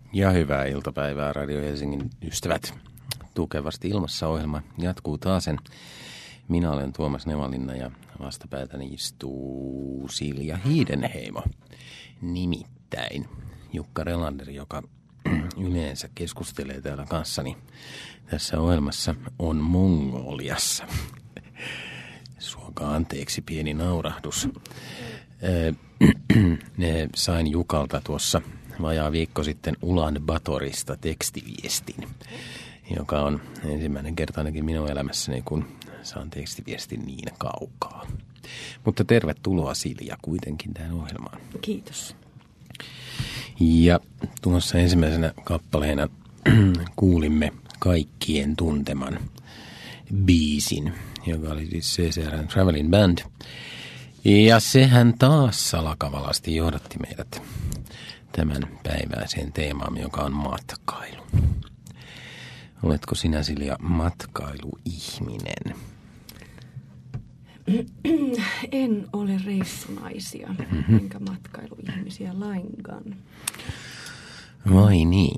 Ja hyvää iltapäivää Radio Helsingin ystävät. Tukevasti ilmassa ohjelma jatkuu taasen. Minä olen Tuomas Nevalinna ja vastapäätäni istuu Silja Hiidenheimo. Nimittäin Jukka Relander, joka yleensä keskustelee täällä kanssani tässä ohjelmassa, on Mongoliassa. Suokaa anteeksi pieni naurahdus. Sain Jukalta tuossa vajaa viikko sitten Ulaanbaatorista tekstiviestin, joka on ensimmäinen kerta ainakin minun elämässäni, kun saan tekstiviestin niin kaukaa. Mutta tervetuloa Silja kuitenkin tähän ohjelmaan. Kiitos. Ja tuossa ensimmäisenä kappaleena kuulimme kaikkien tunteman biisin, joka oli siis CCR:n Traveling Band. Ja sehän taas salakavalasti johdatti meidät tämän päiväiseen teemaan, joka on matkailu. Oletko sinä, Silja, matkailuihminen? En ole reissunaisia, enkä matkailuihmisiä lainkaan. Vai niin?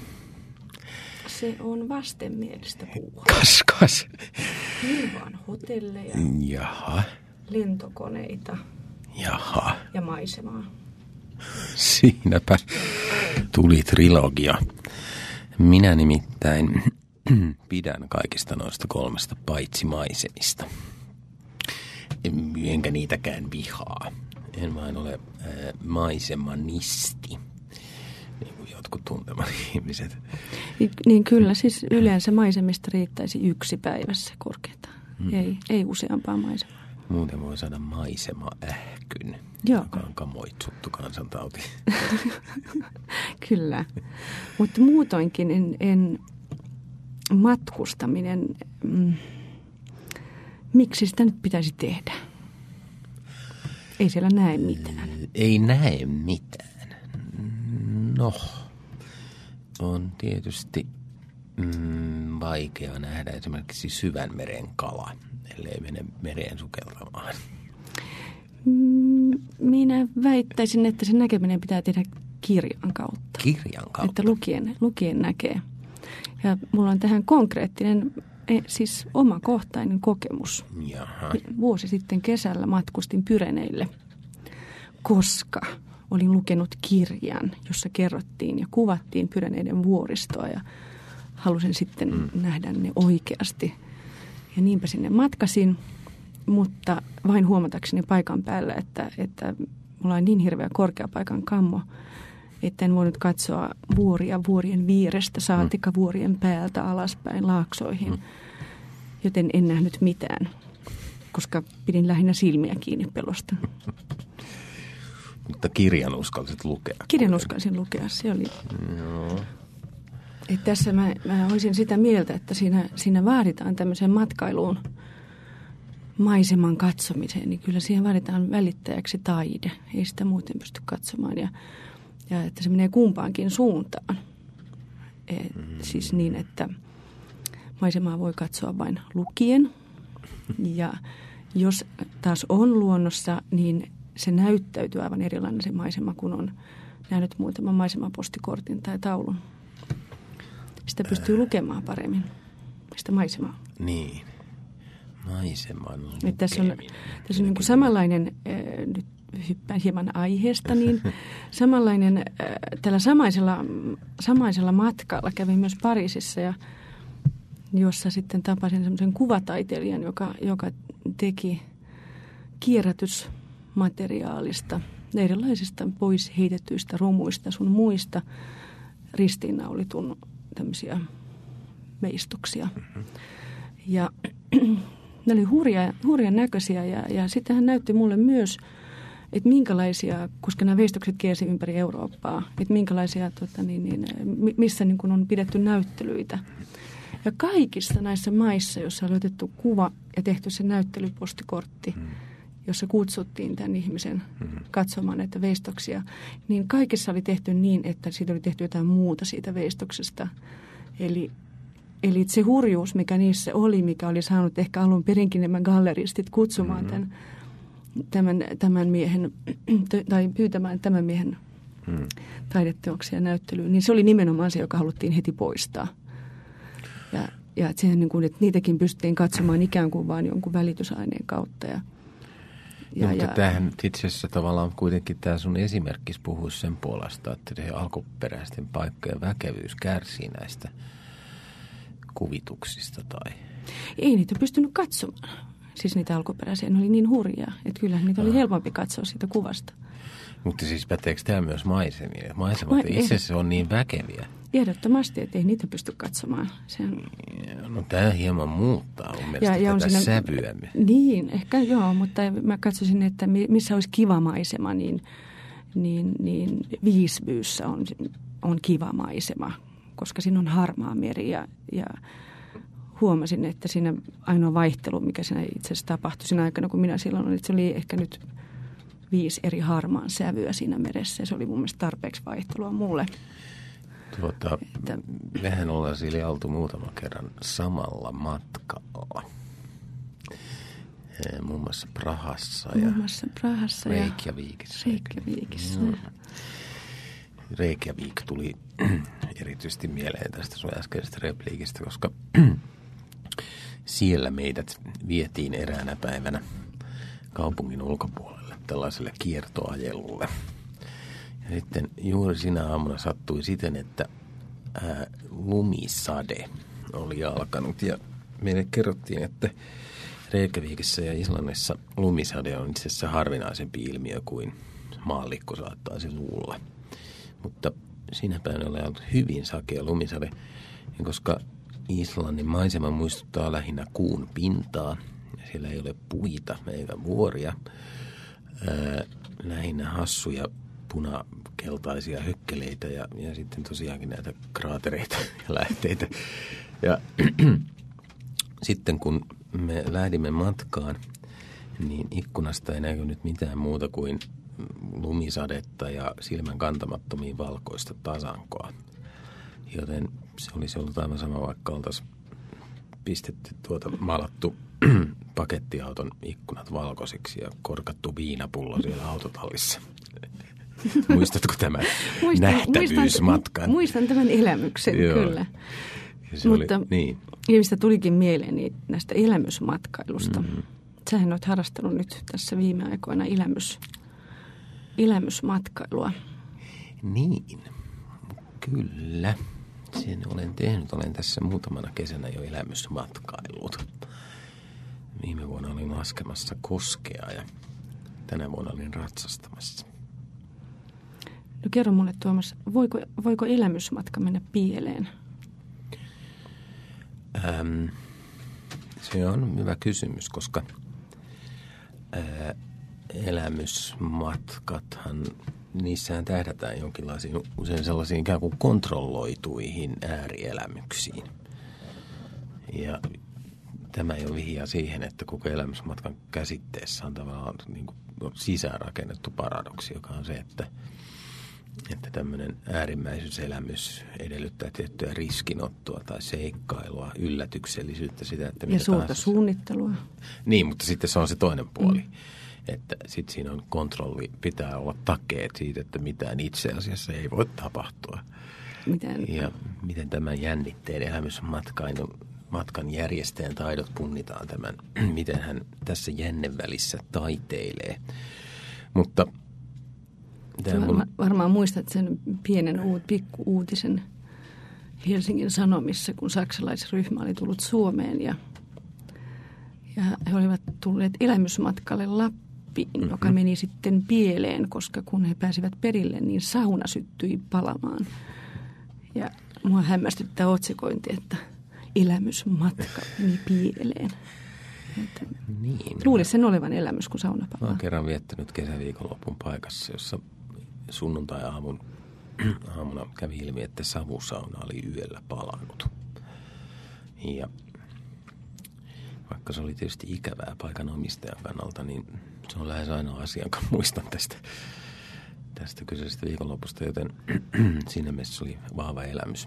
Se on vastenmielistä puhua. Kas. Niin vaan hotelleja. Jaha. Lentokoneita. Jaha. Ja maisemaa. Siinäpä tuli trilogia. Minä nimittäin pidän kaikista noista kolmesta paitsi maisemista. Enkä niitäkään vihaa. En vain ole maisemanisti, niin kuin jotkut tuntemat ihmiset. Niin kyllä, siis yleensä maisemista riittäisi 1 päivässä korkeintaan. Ei useampaa maisemaa. Muuten voi saada maisemaähkyn, Joo. Joka on kamoitsuttu kansantauti. Kyllä, mutta muutoinkin en matkustaminen, miksi sitä nyt pitäisi tehdä? Ei siellä näe mitään. Ei näe mitään. No, on tietysti vaikea nähdä esimerkiksi syvän meren kala, ellei mene mereen sukeltamaan. Minä väittäisin, että sen näkeminen pitää tehdä kirjan kautta. Kirjan kautta? Että lukien näkee. Ja mulla on tähän konkreettinen, siis omakohtainen kokemus. Jaha. Vuosi sitten kesällä matkustin Pyreneille, koska olin lukenut kirjan, jossa kerrottiin ja kuvattiin Pyreneiden vuoristoa ja halusin sitten nähdä ne oikeasti. Ja niinpä sinne matkasin, mutta vain huomatakseni paikan päällä, että mulla on niin hirveä korkeapaikan kammo, että en voinut katsoa vuoria vuorien vierestä, saatika vuorien päältä alaspäin laaksoihin, joten en nähnyt mitään, koska pidin lähinnä silmiä kiinni pelosta. Mutta kirjan uskalsit lukea. Kirjan uskalsin lukea, se oli. Joo. Että tässä mä olisin sitä mieltä, että siinä vaaditaan tämmöiseen matkailuun maiseman katsomiseen, niin kyllä siihen vaaditaan välittäjäksi taide. Ei sitä muuten pysty katsomaan ja että se menee kumpaankin suuntaan. Siis niin, että maisemaa voi katsoa vain lukien ja jos taas on luonnossa, niin se näyttäytyy aivan erilainen se maisema, kun on nähnyt muutaman maisemapostikortin tai taulun. Sitä pystyy lukemaan paremmin, sitä maisemaa. Niin, maiseman lukeminen. Tässä on niin kuin samanlainen, nyt hyppään hieman aiheesta, niin samanlainen tällä samaisella matkalla kävin myös Pariisissa, jossa sitten tapasin semmoisen kuvataiteilijan, joka teki kierrätysmateriaalista, erilaisista pois heitetyistä romuista sun muista ristiinnaulitun tämmöisiä veistoksia. Ja ne oli hurjan näköisiä ja sitten hän näytti mulle myös, että minkälaisia, koska nämä veistokset kiersi ympäri Eurooppaa, että minkälaisia, missä niin kuin on pidetty näyttelyitä. Ja kaikissa näissä maissa, joissa oli otettu kuva ja tehty se näyttelypostikortti, jossa kutsuttiin tämän ihmisen katsomaan näitä veistoksia, niin kaikissa oli tehty niin, että siitä oli tehty jotain muuta siitä veistoksesta. Eli se hurjuus, mikä niissä oli, mikä oli saanut ehkä alun perinkin nämä galleristit kutsumaan tämän miehen, tai pyytämään tämän miehen taideteoksia näyttelyyn, niin se oli nimenomaan se, joka haluttiin heti poistaa. Ja että, niin kuin, että niitäkin pystyttiin katsomaan ikään kuin vain jonkun välitysaineen kautta. Mutta tämähän nyt itse asiassa tavallaan kuitenkin tämä sun esimerkkis puhuisi sen puolesta, että se alkuperäisten paikkojen väkevyys kärsii näistä kuvituksista tai... Ei niitä pystynyt katsomaan. Siis niitä alkuperäisiä, ne oli niin hurjaa, että kyllähän niitä oli helpompi katsoa siitä kuvasta. Mutta siis päteekö tämä myös maisemiin? Maisemat itse asiassa on niin väkeviä. Ehdottomasti, että ei niitä pysty katsomaan. No tämä hieman muuttaa mun mielestä tätä sävyä. Niin, ehkä joo, mutta mä katsoisin, että missä olisi kiva maisema, niin Visbyyssä on kiva maisema, koska siinä on harmaa meri ja huomasin, että siinä ainoa vaihtelu, mikä siinä itse asiassa tapahtui siinä aikana, kun minä silloin olin, että se oli ehkä nyt 5 eri harmaan sävyä siinä meressä ja se oli mun mielestä tarpeeksi vaihtelua mulle. Mehän ollaan Silja oltu muutaman kerran samalla matkalla. Muun muassa Prahassa ja Reykjavikissa. Reykjavik tuli erityisesti mieleen tästä sun äskeisestä repliikistä, koska siellä meidät vietiin eräänä päivänä kaupungin ulkopuolelle tällaiselle kiertoajelulle. Ja sitten juuri sinä aamuna sattui siten, että lumisade oli alkanut ja meille kerrottiin, että Reykjavikissa ja Islannissa lumisade on itse asiassa harvinaisempi ilmiö kuin maallikko saattaisi luulla. Mutta siinä päivänä oli ollut hyvin sakea lumisade, koska Islannin maisema muistuttaa lähinnä kuun pintaa. Ja siellä ei ole puita eikä vuoria, lähinnä hassuja punakeltaisia hökkeleitä ja sitten tosiaankin näitä kraatereita ja lähteitä. Ja sitten kun me lähdimme matkaan, niin ikkunasta ei näkynyt mitään muuta kuin lumisadetta ja silmän kantamattomia valkoista tasankoa. Joten se olisi ollut aivan sama, vaikka oltaisiin pistetty maalattu pakettiauton ikkunat valkoisiksi ja korkattu viinapullo siellä autotallissa. Muistatko tämän nähtävyysmatkan? Muistan tämän elämyksen, kyllä. Mutta mistä tulikin mieleen niin näistä elämysmatkailusta. Sähän olet harrastanut nyt tässä viime aikoina elämysmatkailua. Niin, kyllä. Sen olen tehnyt. Olen tässä muutamana kesänä jo elämysmatkailut. Viime vuonna olin laskemassa koskea ja tänä vuonna olin ratsastamassa. No kerro mulle, Tuomas, voiko elämysmatka mennä pieleen? Se on hyvä kysymys, koska elämysmatkathan, niissähän tähdätään jonkinlaisiin, usein sellaisiin ikään kuin kontrolloituihin äärielämyksiin. Ja tämä ei ole vihjaa siihen, että koko elämysmatkan käsitteessä on tavallaan niin kuin sisäänrakennettu paradoksi, joka on se, että tämmöinen äärimmäisyyselämys edellyttää tiettyä riskinottoa tai seikkailua, yllätyksellisyyttä, sitä, että ja suurta suunnittelua. Niin, mutta sitten se on se toinen puoli, että sitten siinä on kontrolli, pitää olla takeet siitä, että mitään itse asiassa ei voi tapahtua. Ja miten tämän jännitteen elämysmatkan järjestäjän taidot punnitaan tämän, miten hän tässä jännen välissä taiteilee. Mutta varmaan muistat sen pienen pikku-uutisen Helsingin Sanomissa, kun saksalaisryhmä oli tullut Suomeen ja he olivat tulleet elämysmatkalle Lappiin, joka meni sitten pieleen, koska kun he pääsivät perille, niin sauna syttyi palamaan. Ja mua hämmästyttää otsikointi, että elämysmatka meni pieleen. Niin. Luulisi sen olevan elämys, kun sauna palaa. Mä oon kerran viettänyt kesäviikonlopun paikassa, jossa sunnuntai-aamuna kävi ilmi, että savusauna oli yöllä palannut. Ja vaikka se oli tietysti ikävää paikan omistajan kannalta, niin se on lähes ainoa asia, jonka muistan tästä kyseisestä viikonlopusta, joten siinä mielessä se oli vahva elämys.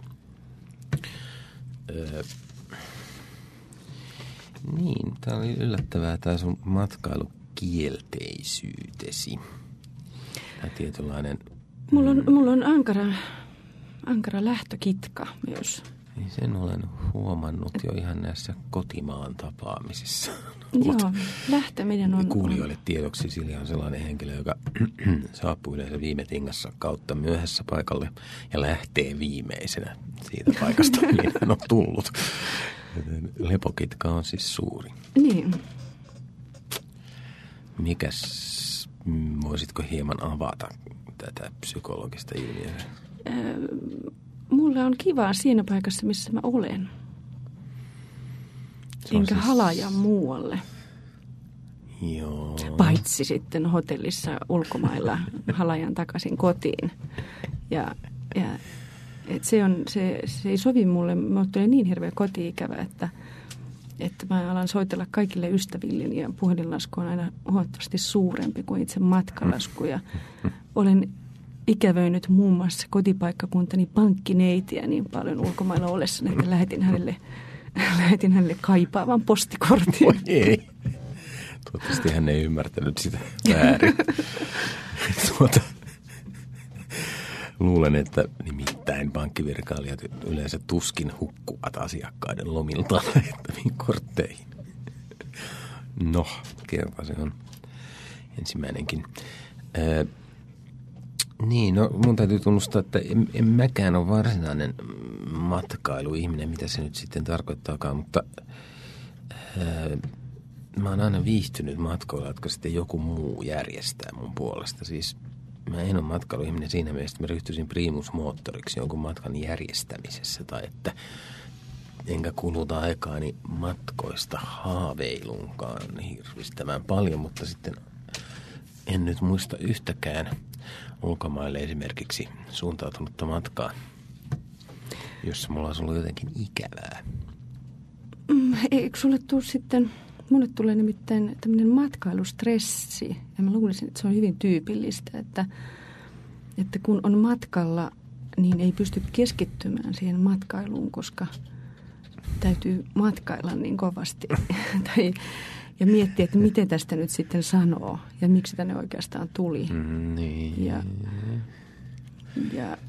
Niin, tämä oli yllättävää tämä sun matkailukielteisyytesi. Tämä tietynlainen Mulla on ankara lähtökitka myös. Niin sen olen huomannut jo ihan näissä kotimaan tapaamisissa. Joo, lähteminen on... Kuulijoille tiedoksi Silja on sellainen henkilö, joka saapuu yleensä viime tingassa kautta myöhässä paikalle ja lähtee viimeisenä siitä paikasta, mihin hän on tullut. Lepokitka on siis suuri. Niin. Voisitko hieman avata tätä psykologista ilmiöä? Mulle on kivaa siinä paikassa, missä mä olen. Enkä siis... halaja muualle. Joo. Paitsi sitten hotellissa ulkomailla halajan takaisin kotiin. Ja et se ei sovi mulle. Mulle tulee niin hirveä koti-ikävä, että mä alan soitella kaikille ystävilleni ja puhelinlasku on aina huomattavasti suurempi kuin itse matkalasku. Ja olen ikävöinyt muun muassa kotipaikkakuntani pankkineitiä niin paljon ulkomailla ollessa, että lähetin hänelle kaipaavan postikortin. Oi ei. Toivottavasti hän ei ymmärtänyt sitä väärin. Luulen, että nimittäin pankkivirkailijat yleensä tuskin hukkuvat asiakkaiden lomilta lähettäviin kortteihin. No, kerta se on ensimmäinenkin. Niin, no mun täytyy tunnustaa, että en mäkään ole varsinainen matkailuihminen, mitä se nyt sitten tarkoittaakaan, mutta mä oon aina viihtynyt matkoilla, jotka sitten joku muu järjestää mun puolesta. Siis mä en ole matkailuihminen siinä mielessä, että mä ryhtyisin primusmoottoriksi jonkun matkan järjestämisessä tai että enkä kuluta aikaani matkoista haaveilunkaan hirvistämään paljon, mutta sitten en nyt muista yhtäkään ulkomaille esimerkiksi suuntautunutta matkaa, jossa mulla olisi ollut jotenkin ikävää. Eikö sulle tule sitten, mulle tulee nimittäin tämmöinen matkailustressi, ja mä luulisin, että se on hyvin tyypillistä, että kun on matkalla, niin ei pysty keskittymään siihen matkailuun, koska täytyy matkailla niin kovasti ja miettiä, että miten tästä nyt sitten sanoo ja miksi tänne oikeastaan tuli. Niin. Ja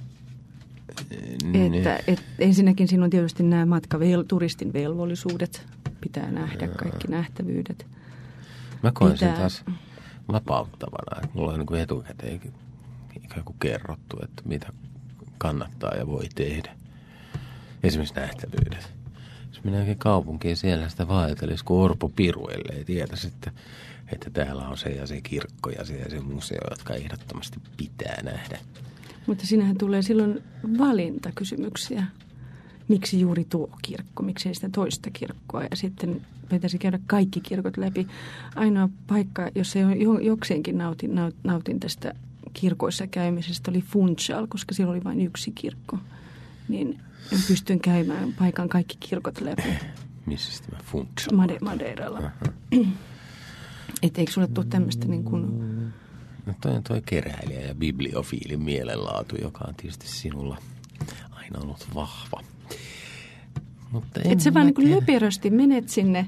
että ensinnäkin siinä on tietysti nämä turistin velvollisuudet, pitää nähdä kaikki nähtävyydet. Mä koen sen taas vapauttavana, että mulla on niin kuin etukäteen ikään kuin kerrottu, että mitä kannattaa ja voi tehdä. Esimerkiksi nähtävyydet. Jos minä oikein kaupunkiin siellä sitä vaeltelisi kuin Orpo Piru, ellei tietäisi, että täällä on se ja se kirkko ja se museo, jotka ehdottomasti pitää nähdä. Mutta siinähän tulee silloin valintakysymyksiä. Miksi juuri tuo kirkko, miksi ei sitä toista kirkkoa? Ja sitten pitäisi käydä kaikki kirkot läpi. Ainoa paikka, jossa jokseenkin nautin tästä kirkoissa käymisestä, oli Funchal, koska siellä oli vain yksi kirkko. Niin pystyn käymään paikan kaikki kirkot läpi. Missä tämä Funchal? Madeiralla. Että eikö sulle tule tämmöistä niin kuin... No toi on toi keräilijä ja bibliofiilin mielenlaatu, joka on tietysti sinulla aina ollut vahva. Mutta et se vaan niin kuin löperösti menet sinne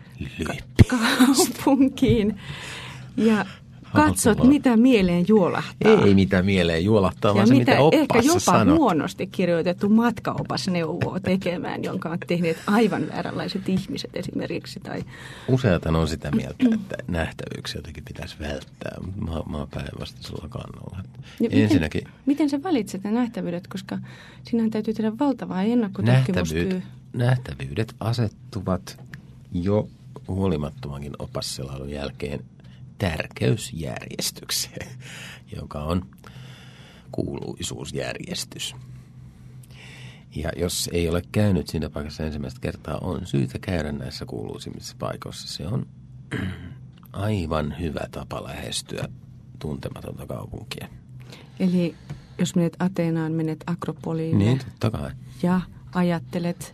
kaupunkiin ja katsot, mitä mieleen juolahtaa. Ei mitä mieleen juolahtaa, vaan se mitä ehkä jopa sanot. huonosti kirjoitettu matkaopas neuvoo tekemään, jonka on tehneet aivan vääränlaiset ihmiset esimerkiksi. Tai... Useat on sitä mieltä, että nähtävyyksiä jotenkin pitäisi välttää. Mä oon päinvastaisella kannalla. Ensinnäkin... Miten sä valitset ne nähtävyydet, koska sinähän täytyy tehdä valtavaa ennakkotutkimustyö. Nähtävyydet asettuvat jo huolimattomankin opasselailun jälkeen tärkeysjärjestykseen, joka on kuuluisuusjärjestys. Ja jos ei ole käynyt siinä paikassa ensimmäistä kertaa, on syytä käydä näissä kuuluisimmissa paikoissa. Se on aivan hyvä tapa lähestyä tuntematonta kaupunkia. Eli jos menet Ateenaan, menet Akropoliin niin, totta kai. Ja ajattelet...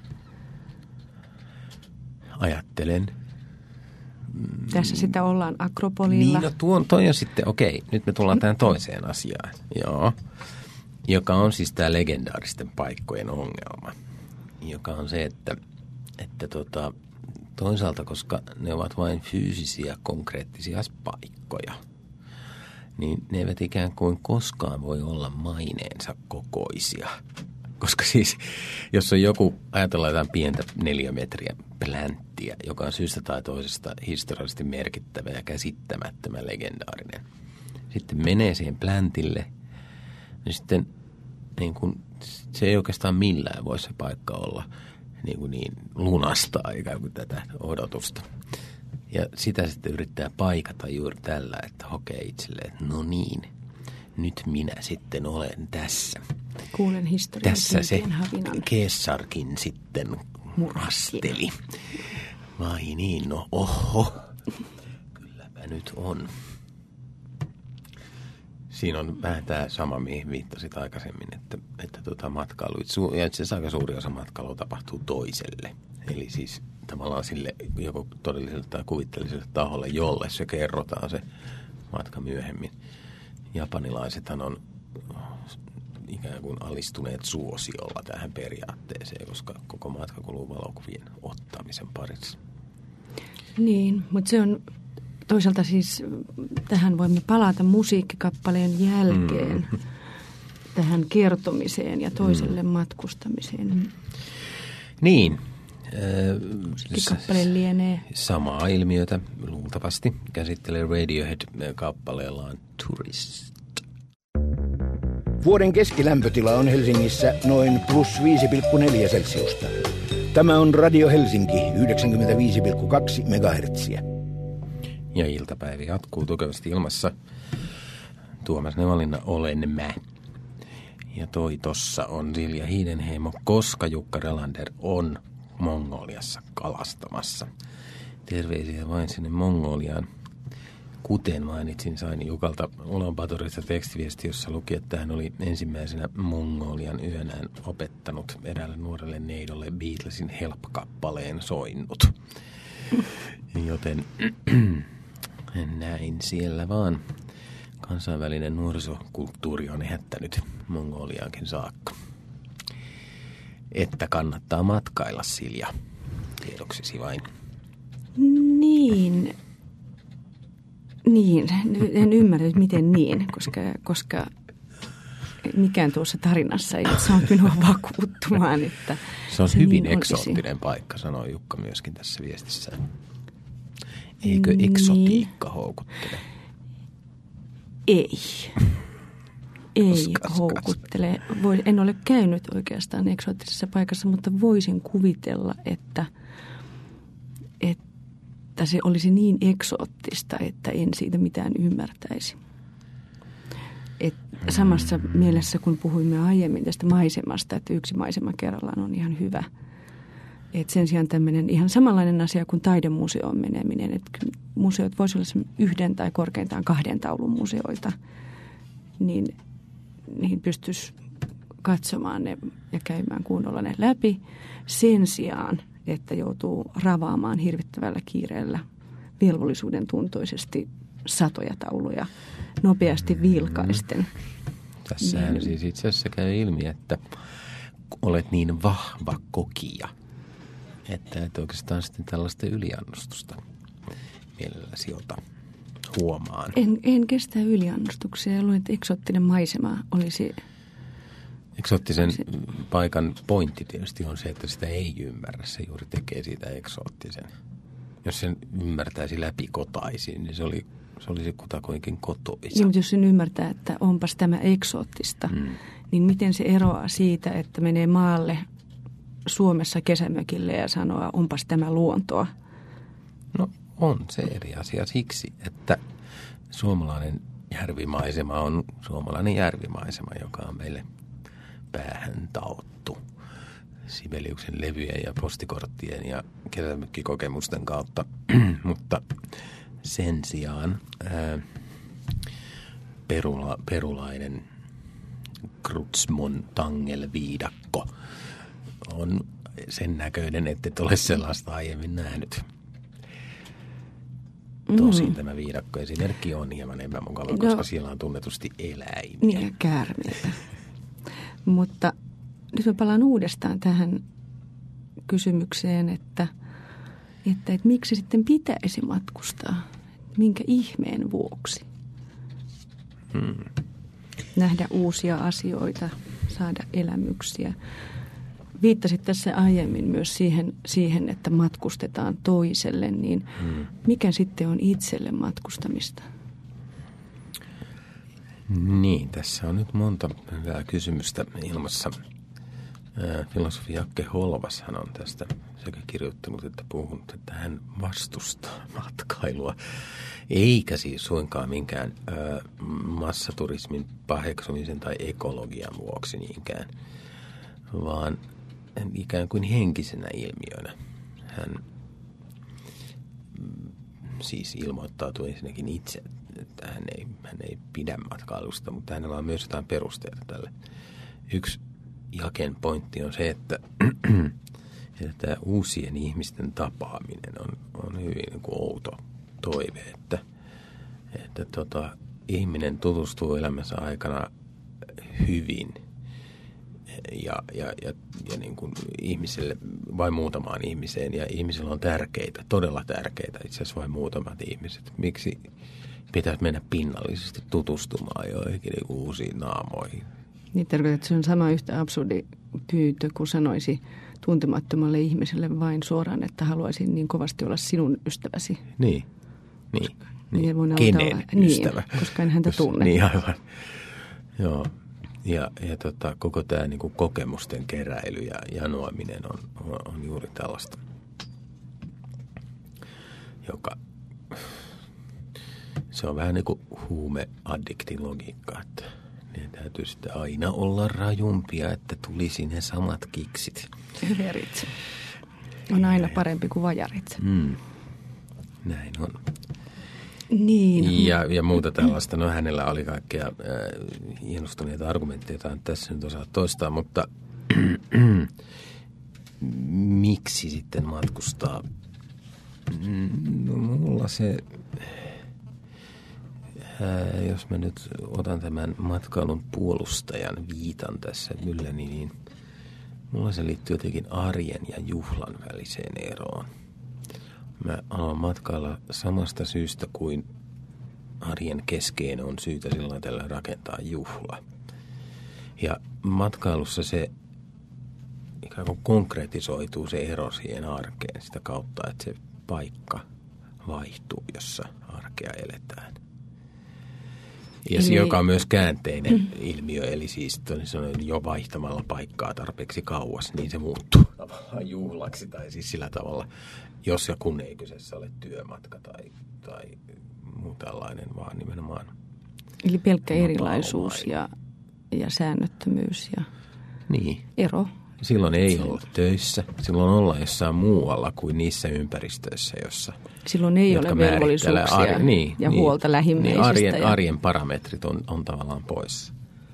Ajattelen. Tässä sitä ollaan Akropolilla. Niin, no toi on sitten, okei, nyt me tullaan tähän toiseen asiaan, joo, joka on siis tämä legendaaristen paikkojen ongelma, joka on se, että toisaalta, koska ne ovat vain fyysisiä, konkreettisia paikkoja, niin ne eivät ikään kuin koskaan voi olla maineensa kokoisia. Koska siis, jos on joku, ajatellaan jotain pientä 4 metriä plänttiä, joka on syystä tai toisesta historiallisesti merkittävä ja käsittämättömän legendaarinen. Sitten menee siihen pläntille, niin sitten niin kun, se ei oikeastaan millään voi se paikka olla niin lunastaa ikään kuin tätä odotusta. Ja sitä sitten yrittää paikata juuri tällä, että hokee itselleen, että no niin, nyt minä sitten olen tässä. Kuulen historian tässä se havinan. Keesarkin sitten murasteli. Vai niin, no oho, kylläpä nyt on. Siinä on vähän tämä sama, mihin viittasit aikaisemmin, että matkailu, ja itse asiassa aika suuri osa matkailua tapahtuu toiselle. Eli siis tavallaan sille joko todelliselle tai kuvitteelliselle taholle, jolle se kerrotaan se matka myöhemmin. Japanilaisethan on ikään kuin alistuneet suosiolla tähän periaatteeseen, koska koko matka kuluu valokuvien ottamisen parissa. Niin, mutta se on toisaalta siis, tähän voimme palata musiikkikappaleen jälkeen, tähän kertomiseen ja toiselle matkustamiseen. Niin. Musiikkikappale lienee. Samaa ilmiötä luultavasti käsittelee Radiohead-kappaleellaan Tourist. Vuoden keskilämpötila on Helsingissä noin plus 5,4 celsiusta. Tämä on Radio Helsinki 95,2 MHz. Ja iltapäivä jatkuu tukevasti ilmassa. Tuomas Nevalinna olen mä. Ja toi tossa on Silja Hiidenheimo, koska Jukka Relander on Mongoliassa kalastamassa. Terveisiä vain sinne Mongoliaan. Kuten mainitsin, sain Jukalta Ulaanbaatarista tekstiviesti, jossa luki, että hän oli ensimmäisenä Mongolian yönään opettanut eräälle nuorelle neidolle Beatlesin Help-kappaleen soinnut. Joten näin siellä vaan. Kansainvälinen nuorisokulttuuri on ehättänyt Mongoliaankin saakka. Että kannattaa matkailla, Silja. Tiedoksesi vain. Niin, en ymmärrä, miten niin, koska mikään tuossa tarinassa ei saanut minua vakuuttumaan, että se on hyvin niin eksoottinen paikka, sanoi Jukka myöskin tässä viestissään. Eikö eksotiikka houkuttele? Ei houkuttele. En ole käynyt oikeastaan eksoottisessa paikassa, mutta voisin kuvitella, että se olisi niin eksoottista, että en siitä mitään ymmärtäisi. Samassa mielessä, kun puhuimme aiemmin tästä maisemasta, että yksi maisema kerrallaan on ihan hyvä. Et sen sijaan tämmöinen ihan samanlainen asia kuin taidemuseoon meneminen. Että museot voisi olla 1 tai korkeintaan 2 taulun museoita, niin niihin pystyisi katsomaan ne ja käymään kunnolla ne läpi sen sijaan, että joutuu ravaamaan hirvittävällä kiireellä velvollisuuden tuntoisesti satoja tauluja nopeasti vilkaisten. Tässähän siis itse asiassa käy ilmi, että olet niin vahva kokija, että et oikeastaan sitten tällaista yliannostusta mielelläsi ota huomaan. En kestä yliannostuksia ja luulen, että eksoottinen maisema olisi... Eksoottisen paikan pointti tietysti on se, että sitä ei ymmärrä. Se juuri tekee siitä eksoottisen. Jos sen ymmärtäisi läpikotaisin, niin se olisi kutakuinkin kotoisa. Niin, mutta jos sen ymmärtää, että onpas tämä eksoottista, niin miten se eroaa siitä, että menee maalle Suomessa kesämökille ja sanoo, onpas tämä luontoa? No on se eri asia siksi, että suomalainen järvimaisema on suomalainen järvimaisema, joka on meille päähän taottu Sibeliuksen levyjen ja postikorttien ja kesämökkikokemusten kautta. Mutta sen sijaan perulainen Krutsmon Tangel-viidakko on sen näköinen, että et ole sellaista aiemmin nähnyt. Tosin tämä viidakkoesimerkki on hieman epämukava, koska siellä on tunnetusti eläimiä. Ja käärmeitä. Mutta nyt mä palaan uudestaan tähän kysymykseen, että miksi sitten pitäisi matkustaa? Minkä ihmeen vuoksi? Nähdä uusia asioita, saada elämyksiä. Viittasit tässä aiemmin myös siihen, että matkustetaan toiselle, niin mikä sitten on itselle matkustamista? Niin, tässä on nyt monta hyvää kysymystä ilmassa. Filosofi Jakke Holvashan on tästä sekä kirjoittanut että puhunut, että hän vastustaa matkailua. Eikä siis suinkaan minkään massaturismin paheksumisen tai ekologian vuoksi niinkään, vaan ikään kuin henkisenä ilmiönä. Hän siis ilmoittautuu ensinnäkin itse, että hän ei pidä matkailusta, mutta hänellä on myös jotain perusteita tälle. Yksi Jaken pointti on se, että tämä uusien ihmisten tapaaminen on hyvin niin kuin outo toive, että ihminen tutustuu elämänsä aikana hyvin ja niin kuin ihmiselle vain muutamaan ihmiseen, ja ihmisillä on tärkeitä, todella tärkeitä itse asiassa vain muutamat ihmiset. Miksi pitäisi mennä pinnallisesti tutustumaan joihinkin niin kuin uusiin naamoihin? Niin tarkoittaa, että se on sama yhtä absurdi pyyntö, kun sanoisi tuntemattomalle ihmiselle vain suoraan, että haluaisin niin kovasti olla sinun ystäväsi. Niin. Kenen ystävä? Niin, koska en häntä tunne. Niin aivan. Joo. Ja koko tämä niin kuin kokemusten keräily ja janoaminen on juuri tällaista, joka se on vähän niin kuin huumeaddiktin logiikka, että ne täytyy sitten aina olla rajumpia, että tulisi ne samat kiksit. Verit on aina parempi kuin vajarit. Näin on. Niin. Ja muuta tällaista. No hänellä oli kaikkea hienostuneita argumentteja, joita tässä nyt osaa toistaa, mutta miksi sitten matkustaa? No mulla se, jos mä nyt otan tämän matkailun puolustajan viitan tässä yllä, niin mulla se liittyy jotenkin arjen ja juhlan väliseen eroon. Mä aloin matkailla samasta syystä kuin arjen keskeen on syytä silloin tällä rakentaa juhla. Ja matkailussa se ikään kuin konkretisoituu se ero siihen arkeen sitä kautta, että se paikka vaihtuu, jossa arkea eletään. Ja se, joka on myös käänteinen ilmiö, eli siis jo vaihtamalla paikkaa tarpeeksi kauas, niin se muuttuu tavallaan juhlaksi tai siis sillä tavalla, jos ja kun ei kyseessä ole työmatka tai muu tällainen, vaan nimenomaan. Eli pelkkä erilaisuus ja säännöttömyys ja ero. Silloin ei olla töissä, silloin ollaan jossain muualla kuin niissä ympäristöissä, jossa silloin ei ole velvollisuuksia ja huolta lähimmäisistä. Arjen parametrit on tavallaan pois.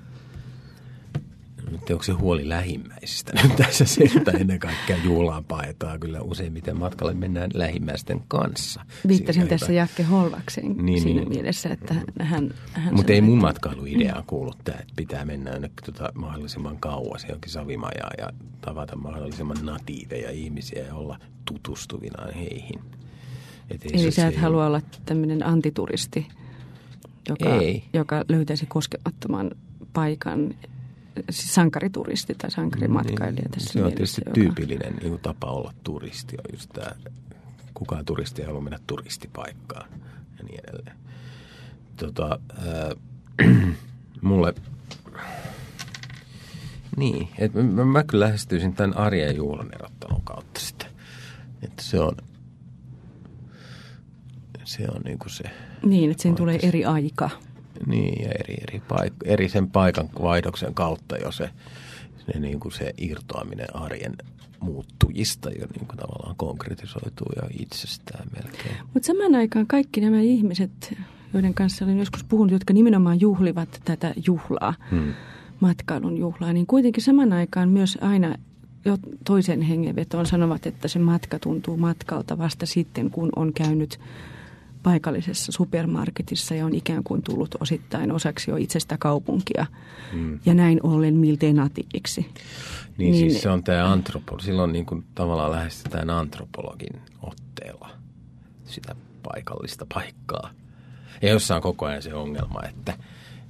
Nyt onko se huoli lähimmäisistä? Nyt tässä se, että ennen kaikkea juhlaan paetaan. Kyllä useimmiten matkalle mennään lähimmäisten kanssa. Viittasin tässä Jakke Holvakseen siinä mielessä, että hän mutta ei mun matkailuideaan kuulu tämä, että pitää mennä mahdollisimman kauas johonkin savimajaan ja tavata mahdollisimman natiiveja ihmisiä ja olla tutustuvinaan heihin. Eli sä et halua olla tämmöinen antituristi, joka löytäisi koskemattoman paikan, siis sankarituristi tai sankarimatkailija tässä se on tietysti tyypillinen niin tapa olla turisti. On just tämä, kukaan turisti ei halua mennä turistipaikkaan ja niin edelleen. Mulle, niin, että mä kyllä lähestyisin tämän arjen ja juhlan erottelun kautta sitten. Että se on niin kuin se. Niin, että siinä tulee eri aika. Niin, ja eri sen paikan vaihdoksen kautta jo se niin kuin se irtoaminen arjen muuttujista jo niin kuin tavallaan konkretisoituu jo itsestään melkein. Mutta samaan aikaan kaikki nämä ihmiset, joiden kanssa olen joskus puhunut, jotka nimenomaan juhlivat tätä juhlaa, matkailun juhlaa, niin kuitenkin samaan aikaan myös aina jo toisen hengenvetoon sanovat, että se matka tuntuu matkalta vasta sitten, kun on käynyt paikallisessa supermarketissa ja on ikään kuin tullut osittain osaksi jo itsestä kaupunkia ja näin ollen miltei natiiviksi. Niin siis se on tämä silloin niin kuin tavallaan lähestytään antropologin otteella sitä paikallista paikkaa. Ja jossa on koko ajan se ongelma, että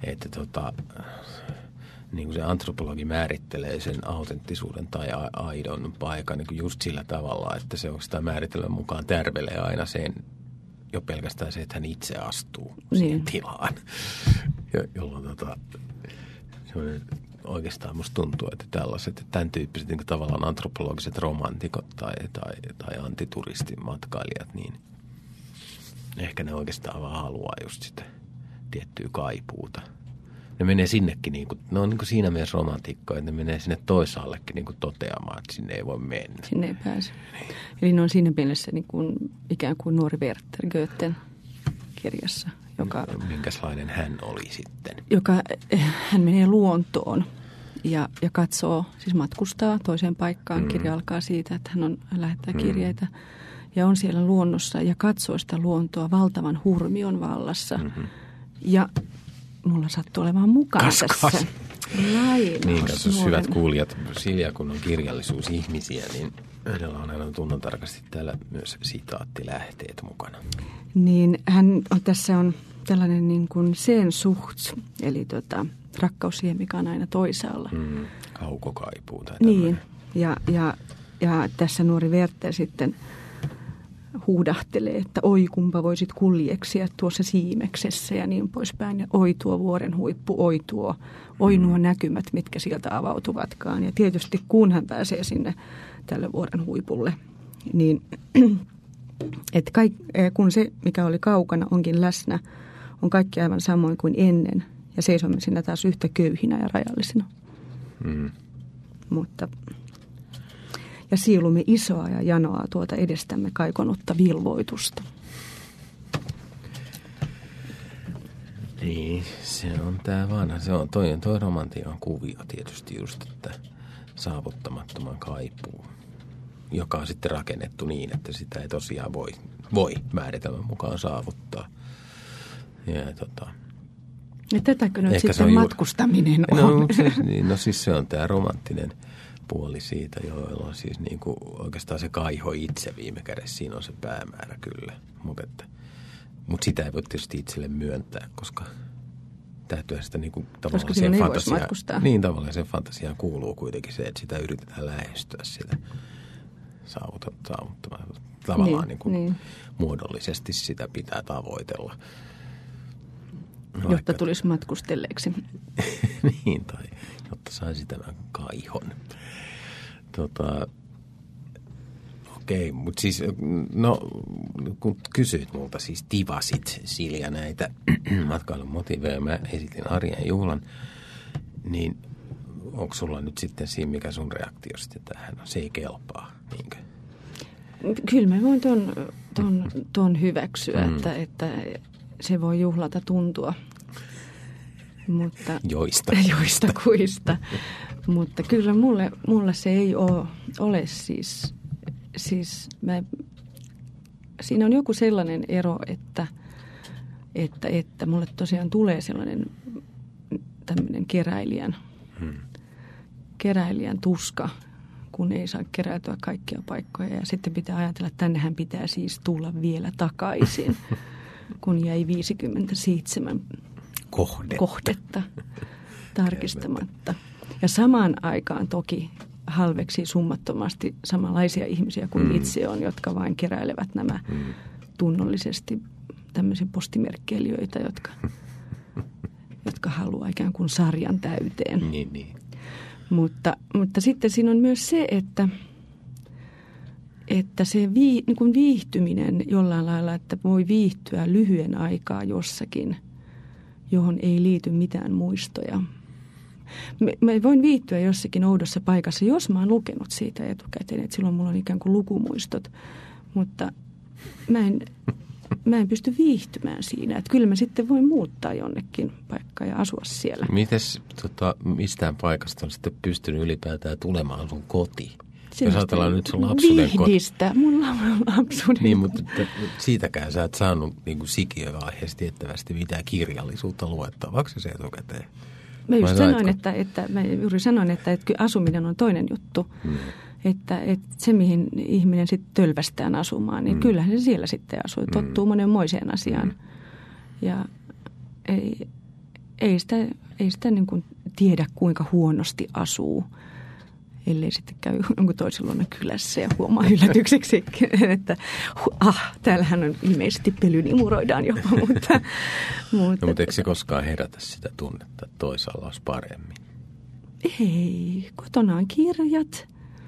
niin kuin se antropologi määrittelee sen autenttisuuden tai aidon paikan niin kuin just sillä tavalla, että se oikeastaan määritelmän mukaan tärvelee aina sen jo pelkästään se, että hän itse astuu siihen tilaan, jolloin oikeastaan musta tuntuu, että tällaiset, tämän tyyppiset niin tavallaan antropologiset romantikot tai antituristimatkailijat, niin ehkä ne oikeastaan vaan haluaa just sitä tiettyä kaipuuta. Ne menee sinnekin, ne on siinä mielessä romantikkoja, että ne menee sinne toisaallekin toteamaan, että sinne ei voi mennä. Sinne ei pääse. Niin. Eli ne on siinä mielessä ikään kuin nuori Werther Goethen kirjassa. Minkälainen hän oli sitten? Hän menee luontoon ja katsoo, siis matkustaa toiseen paikkaan. Kirja alkaa siitä, että hän lähettää kirjeitä ja on siellä luonnossa ja katsoo sitä luontoa valtavan hurmion vallassa. Ja mulla sattuu olemaan mukana tässä. Niin, katsos hyvät kuulijat, Silja kun on kirjallisuusihmisiä, niin hänellä on aina tunnontarkasti täällä myös sitaattilähteet mukana. Niin, tässä on tällainen niin kuin Sehnsucht, eli rakkaus siihen, mikä on aina toisaalla. Kaukokaipuu tai tämmöinen. Niin, ja tässä nuori Werther sitten huudahtelee, että oi kumpa voisit kuljeksia tuossa siimeksessä ja niin poispäin. Ja oi tuo vuoren huippu, oi nuo näkymät, mitkä sieltä avautuvatkaan. Ja tietysti kun hän pääsee sinne tälle vuoren huipulle, niin että kun se, mikä oli kaukana, onkin läsnä, on kaikki aivan samoin kuin ennen. Ja seisomme siinä taas yhtä köyhinä ja rajallisina. Mutta ja sielumme isoa ja janoa tuota edestämme kaikonutta vilvoitusta. Niin, se on tämä vanha. Se on toi romantiikan kuvio tietysti just, että saavuttamattoman kaipuu, joka on sitten rakennettu niin, että sitä ei tosiaan voi määritelmän mukaan saavuttaa. Ja tätäkö nyt sitten matkustaminen on? No siis se on tämä romanttinen puoli siitä, joilla on siis niin kuin oikeastaan se kaiho itse viime kädessä. Siinä on se päämäärä kyllä. Mutta sitä ei voi tietysti itselle myöntää, koska täytyy sitä niin kuin tavallaan siihen fantasiaan. Niin tavallaan sen fantasiaan kuuluu kuitenkin se, että sitä yritetään lähestyä sitä saavuttamaan. Tavallaan niin. Muodollisesti sitä pitää tavoitella. Jotta tulisi matkustelleeksi. Niin, tai jotta saisi tämän kaihon. Okei, mutta siis, kun kysyit multa, siis tivasit Silja näitä matkailun motiiveja, mä esitin Arjen juhlan, niin onko sulla nyt sitten siinä, mikä sun reaktio sitten tähän on? Se ei kelpaa, niinkö? Kyllä mä voin ton hyväksyä, että se voi juhlata tuntua. Mutta, joista kuista. Mutta kyllä mulle se ei ole siis siinä on joku sellainen ero, että mulle tosiaan tulee sellainen tämmöinen keräilijän tuska, kun ei saa keräytyä kaikkia paikkoja. Ja sitten pitää ajatella, että tännehän pitää siis tulla vielä takaisin, kun jäi 57 kohdetta tarkistamatta. Ja samaan aikaan toki halveksi summattomasti samanlaisia ihmisiä kuin itse on, jotka vain keräilevät nämä tunnollisesti tämmöisiä postimerkkeilijöitä, jotka haluaa ikään kuin sarjan täyteen. Niin. Mutta sitten siinä on myös se, että se niin kuin viihtyminen jollain lailla, että voi viihtyä lyhyen aikaa jossakin, johon ei liity mitään muistoja. Mä voin viihtyä jossakin oudossa paikassa, jos mä oon lukenut siitä etukäteen, että silloin mulla on ikään kuin lukumuistot. Mutta mä en pysty viihtymään siinä. Että kyllä mä sitten voin muuttaa jonnekin paikkaan ja asua siellä. Mites mistään paikasta on sitten pystynyt ylipäätään tulemaan sun koti? Jos ajatellaan nyt sun lapsuuden Vihdistä. Mulla on lapsuuden niin, mutta siitäkään sä et saanut niin kuin sikiövaiheessa tiettävästi mitään kirjallisuutta luettavaksi se etukäteen. Mä juuri sanoin, että kyllä asuminen on toinen juttu. Että se, mihin ihminen sitten tölvästään asumaan, niin kyllähän se siellä sitten asuu. Tottuu monenmoiseen asiaan. Ja ei sitä niin kuin tiedä, kuinka huonosti asuu, ellei sitten käy jonkun toisen luona kylässä ja huomaa yllätykseksi, että täällähän on ilmeisesti pelyni imuroidaan jo. Mutta eikö se koskaan herätä sitä tunnetta, että toisaalla olisi paremmin? Ei, kotona on kirjat,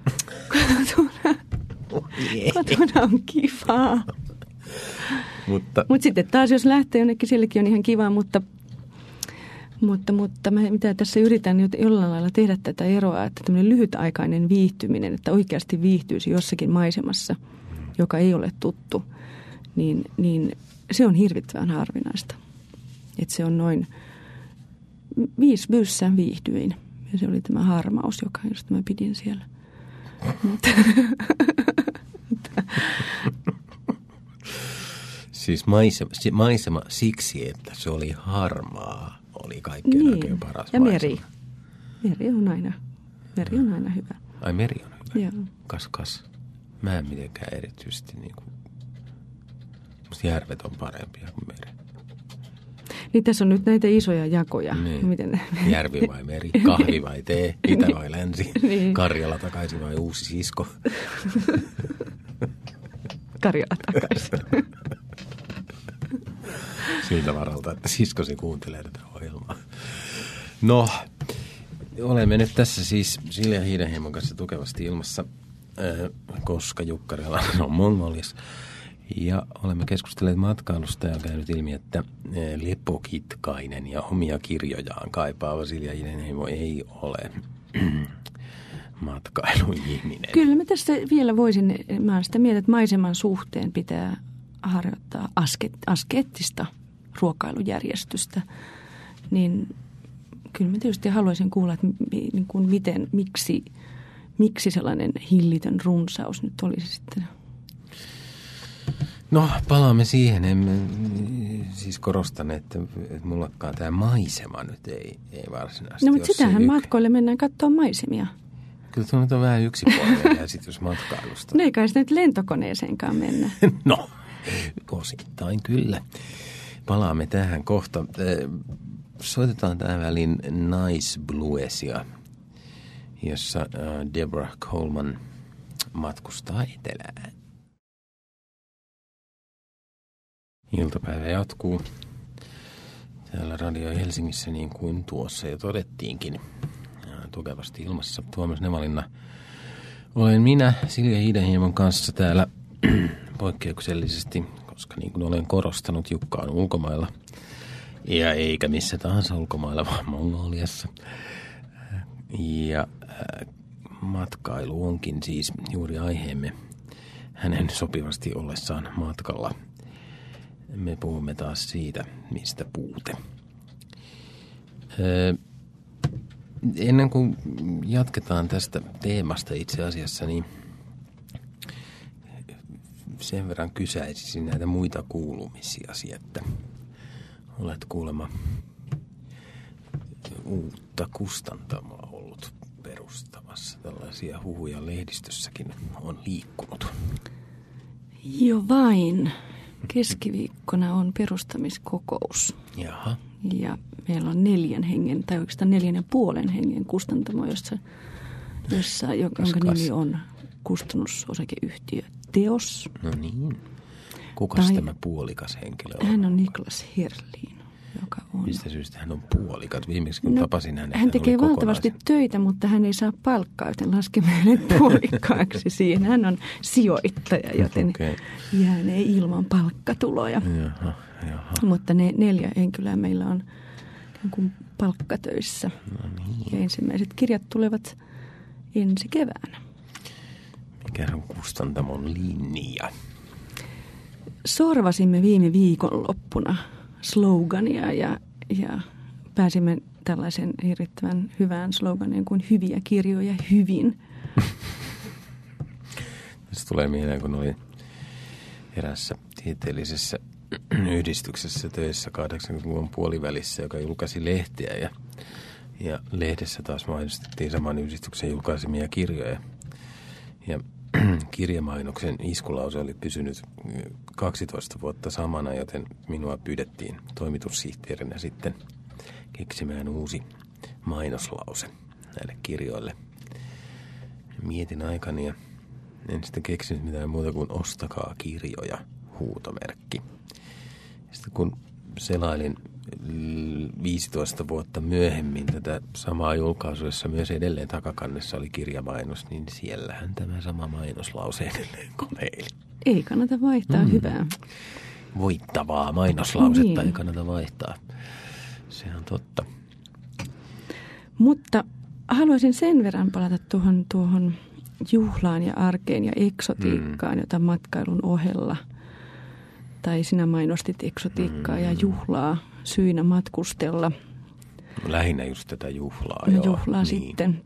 kotona on kivaa. Mutta sitten taas, jos lähtee jonnekin, sillekin on ihan kivaa, mutta mitä tässä yritän jollain lailla tehdä tätä eroa, että tämmöinen lyhytaikainen viihtyminen, että oikeasti viihtyisi jossakin maisemassa, joka ei ole tuttu, niin se on hirvittävän harvinaista. Että se on noin 5 byssään viihdyin. Ja se oli tämä harmaus, josta mä pidin siellä. Siis maisema siksi, että se oli harmaa, oli kaikkein niin. Paras ja maisema. Meri on aina hyvä. Ai meri on hyvä? Joo. Kas. Mä en mitenkään erityisesti musta järvet on parempia kuin meri. Niin tässä on nyt näitä isoja jakoja. Niin. Miten? Järvi vai meri, kahvi vai tee, itä vai länsi, niin. Karjala takaisin vai uusi sisko. Karjala takaisin. Siltä varalta, että siskosi kuuntelee tätä ohjelmaa. No, olemme nyt tässä siis Silja Hiidenhiemon kanssa tukevasti ilmassa, koska Jukkarilla on Mongoliassa. Ja olemme keskustelleet matkailusta ja käynyt ilmi, että lepokitkainen ja omia kirjojaan kaipaava Silja Hiidenhiemo ei ole matkailuihminen. Kyllä mä tässä vielä mä olen sitä mieltä, että maiseman suhteen pitää harjoittaa askeettista ruokailujärjestystä. Niin kyllä mä tietysti haluaisin kuulla, että miksi sellainen hillitön runsaus nyt olisi sitten. No, palaamme siihen. Siis korostan, että mullakaan tämä maisema nyt ei varsinaisesti. No, mutta sitähän matkoille mennään katsoa maisemia. Kyllä tuo on vähän yksipuolinen käsitys matkailusta. No ei kai sitä nyt lentokoneeseenkaan mennä. No, osittain kyllä. Palaamme tähän kohta. Soitetaan tähän väliin Nice Bluesia, jossa Deborah Coleman matkustaa etelään. Iltapäivä jatkuu täällä Radio Helsingissä, niin kuin tuossa jo todettiinkin, tukevasti ilmassa. Tuomas Nevalinna olen minä Silja Hiidenhiemon kanssa täällä poikkeuksellisesti, koska niin kuin olen korostanut, Jukka on ulkomailla. Ja eikä missä tahansa ulkomailla, vaan Mongoliassa. Ja matkailu onkin siis juuri aiheemme hänen sopivasti ollessaan matkalla. Me puhumme taas siitä, mistä puute. Ennen kuin jatketaan tästä teemasta itse asiassa, niin sen verran kysäisisin näitä muita kuulumisiasi, että olet kuulemma uutta kustantamoa ollut perustamassa. Tällaisia huhuja lehdistössäkin on liikkunut. Jo vain. Keskiviikkona on perustamiskokous. Jaha. Ja meillä on 4 hengen, tai oikeastaan 4,5 hengen kustantamo, jonka nimi on kustannusosakeyhtiö Teos. No niin. Kukas tämä puolikas henkilö on? Hän on Niklas Herlin, joka on... Mistä syystä hän on puolikas? Viimeksi kun tapasin hänet, hän tekee valtavasti töitä, mutta hän ei saa palkkaa, joten laskemme hänet puolikkaaksi siihen. Hän on sijoittaja, joten jäänee ilman palkkatuloja. Jaha. Mutta ne 4 henkilöä meillä on palkkatöissä. No niin. Ja ensimmäiset kirjat tulevat ensi keväänä. Mikä on kustantamon linja? Sorvasimme viime viikonloppuna slogania ja pääsimme tällaisen hirvittävän hyvään sloganiin kuin hyviä kirjoja hyvin. Tässä tulee mieleen, kun oli erässä tieteellisessä yhdistyksessä töissä 80-luvun puolivälissä, joka julkaisi lehtiä ja lehdessä taas mainostettiin saman yhdistyksen julkaisemia kirjoja. Ja kirjamainoksen iskulause oli pysynyt 12 vuotta samana, joten minua pyydettiin toimitussihteerinä sitten keksimään uusi mainoslause näille kirjoille. Mietin aikani ja en sitten keksinyt mitään muuta kuin ostakaa kirjoja, huutomerkki. Sitten kun selailin 15 vuotta myöhemmin tätä samaa julkaisua, jossa myös edelleen takakannessa oli kirjamainos, niin siellähän tämä sama mainoslause edelleen koneili. Ei kannata vaihtaa hyvää. Voittavaa mainoslausetta ei kannata vaihtaa. Se on totta. Mutta haluaisin sen verran palata tuohon juhlaan ja arkeen ja eksotiikkaan, jota matkailun ohella, tai sinä mainostit eksotiikkaa ja juhlaa syynä matkustella. Lähinnä just tätä juhlaa. No, juhlaa niin. Sitten.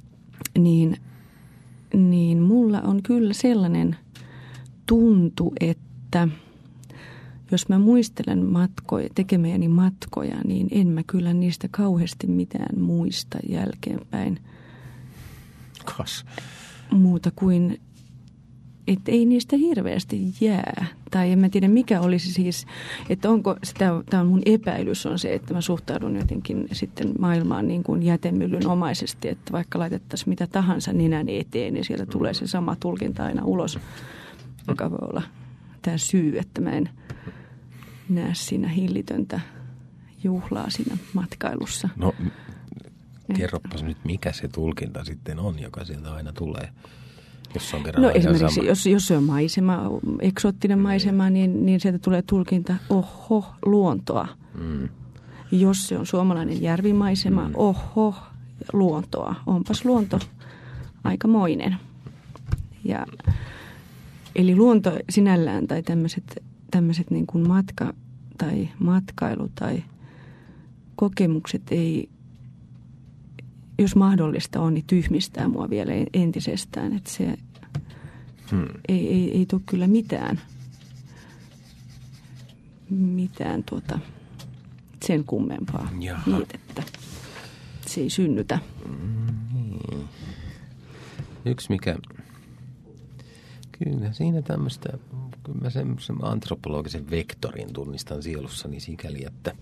Niin mulla on kyllä sellainen tuntu, että jos mä muistelen tekemäni matkoja, niin en mä kyllä niistä kauheasti mitään muista jälkeenpäin. Kas. Muuta kuin, että ei niistä hirveästi jää. Tai en mä tiedä, mikä olisi siis, että onko, tämä on mun epäilys on se, että mä suhtaudun jotenkin sitten maailmaan niin kuin jätemyllyn omaisesti, että vaikka laitettaisiin mitä tahansa nenän eteen, niin sieltä tulee se sama tulkinta aina ulos, joka voi olla tämä syy, että mä en näe siinä hillitöntä juhlaa siinä matkailussa. No, kerropas nyt, mikä se tulkinta sitten on, joka sieltä aina tulee, jos on kerran esimerkiksi, jos se on maisema, eksoottinen maisema, niin sieltä tulee tulkinta, oho, luontoa. Jos se on suomalainen järvimaisema, oho, luontoa. Onpas luonto aikamoinen. Eli luonto sinällään tai tämmöiset niin kuin matkailu tai kokemukset ei, jos mahdollista on, niin tyhmistää mua vielä entisestään. Että se ei tule kyllä mitään sen kummempaa mietettä. Se ei synnytä. Yksi mikä, kyllä siinä tämmöistä, kyllä mä semmoisen antropologisen vektorin tunnistan sielussani sikäli, että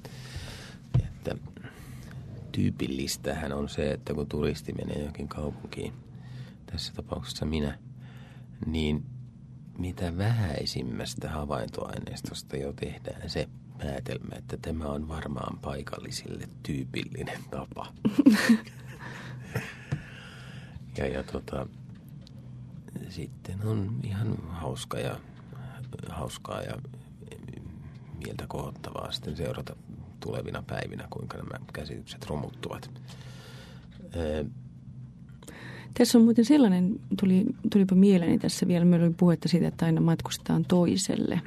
tyypillistähän on se, että kun turisti menee johonkin kaupunkiin, tässä tapauksessa minä, niin mitä vähäisimmästä havaintoaineistosta jo tehdään se päätelmä, että tämä on varmaan paikallisille tyypillinen tapa. Sitten on ihan hauskaa ja mieltä kohottavaa sitten seurata tulevina päivinä, kuinka nämä käsitykset romuttuvat. Tässä on muuten sellainen, tulipa mieleeni tässä vielä, meillä oli puhetta siitä, että aina matkustetaan toiselle.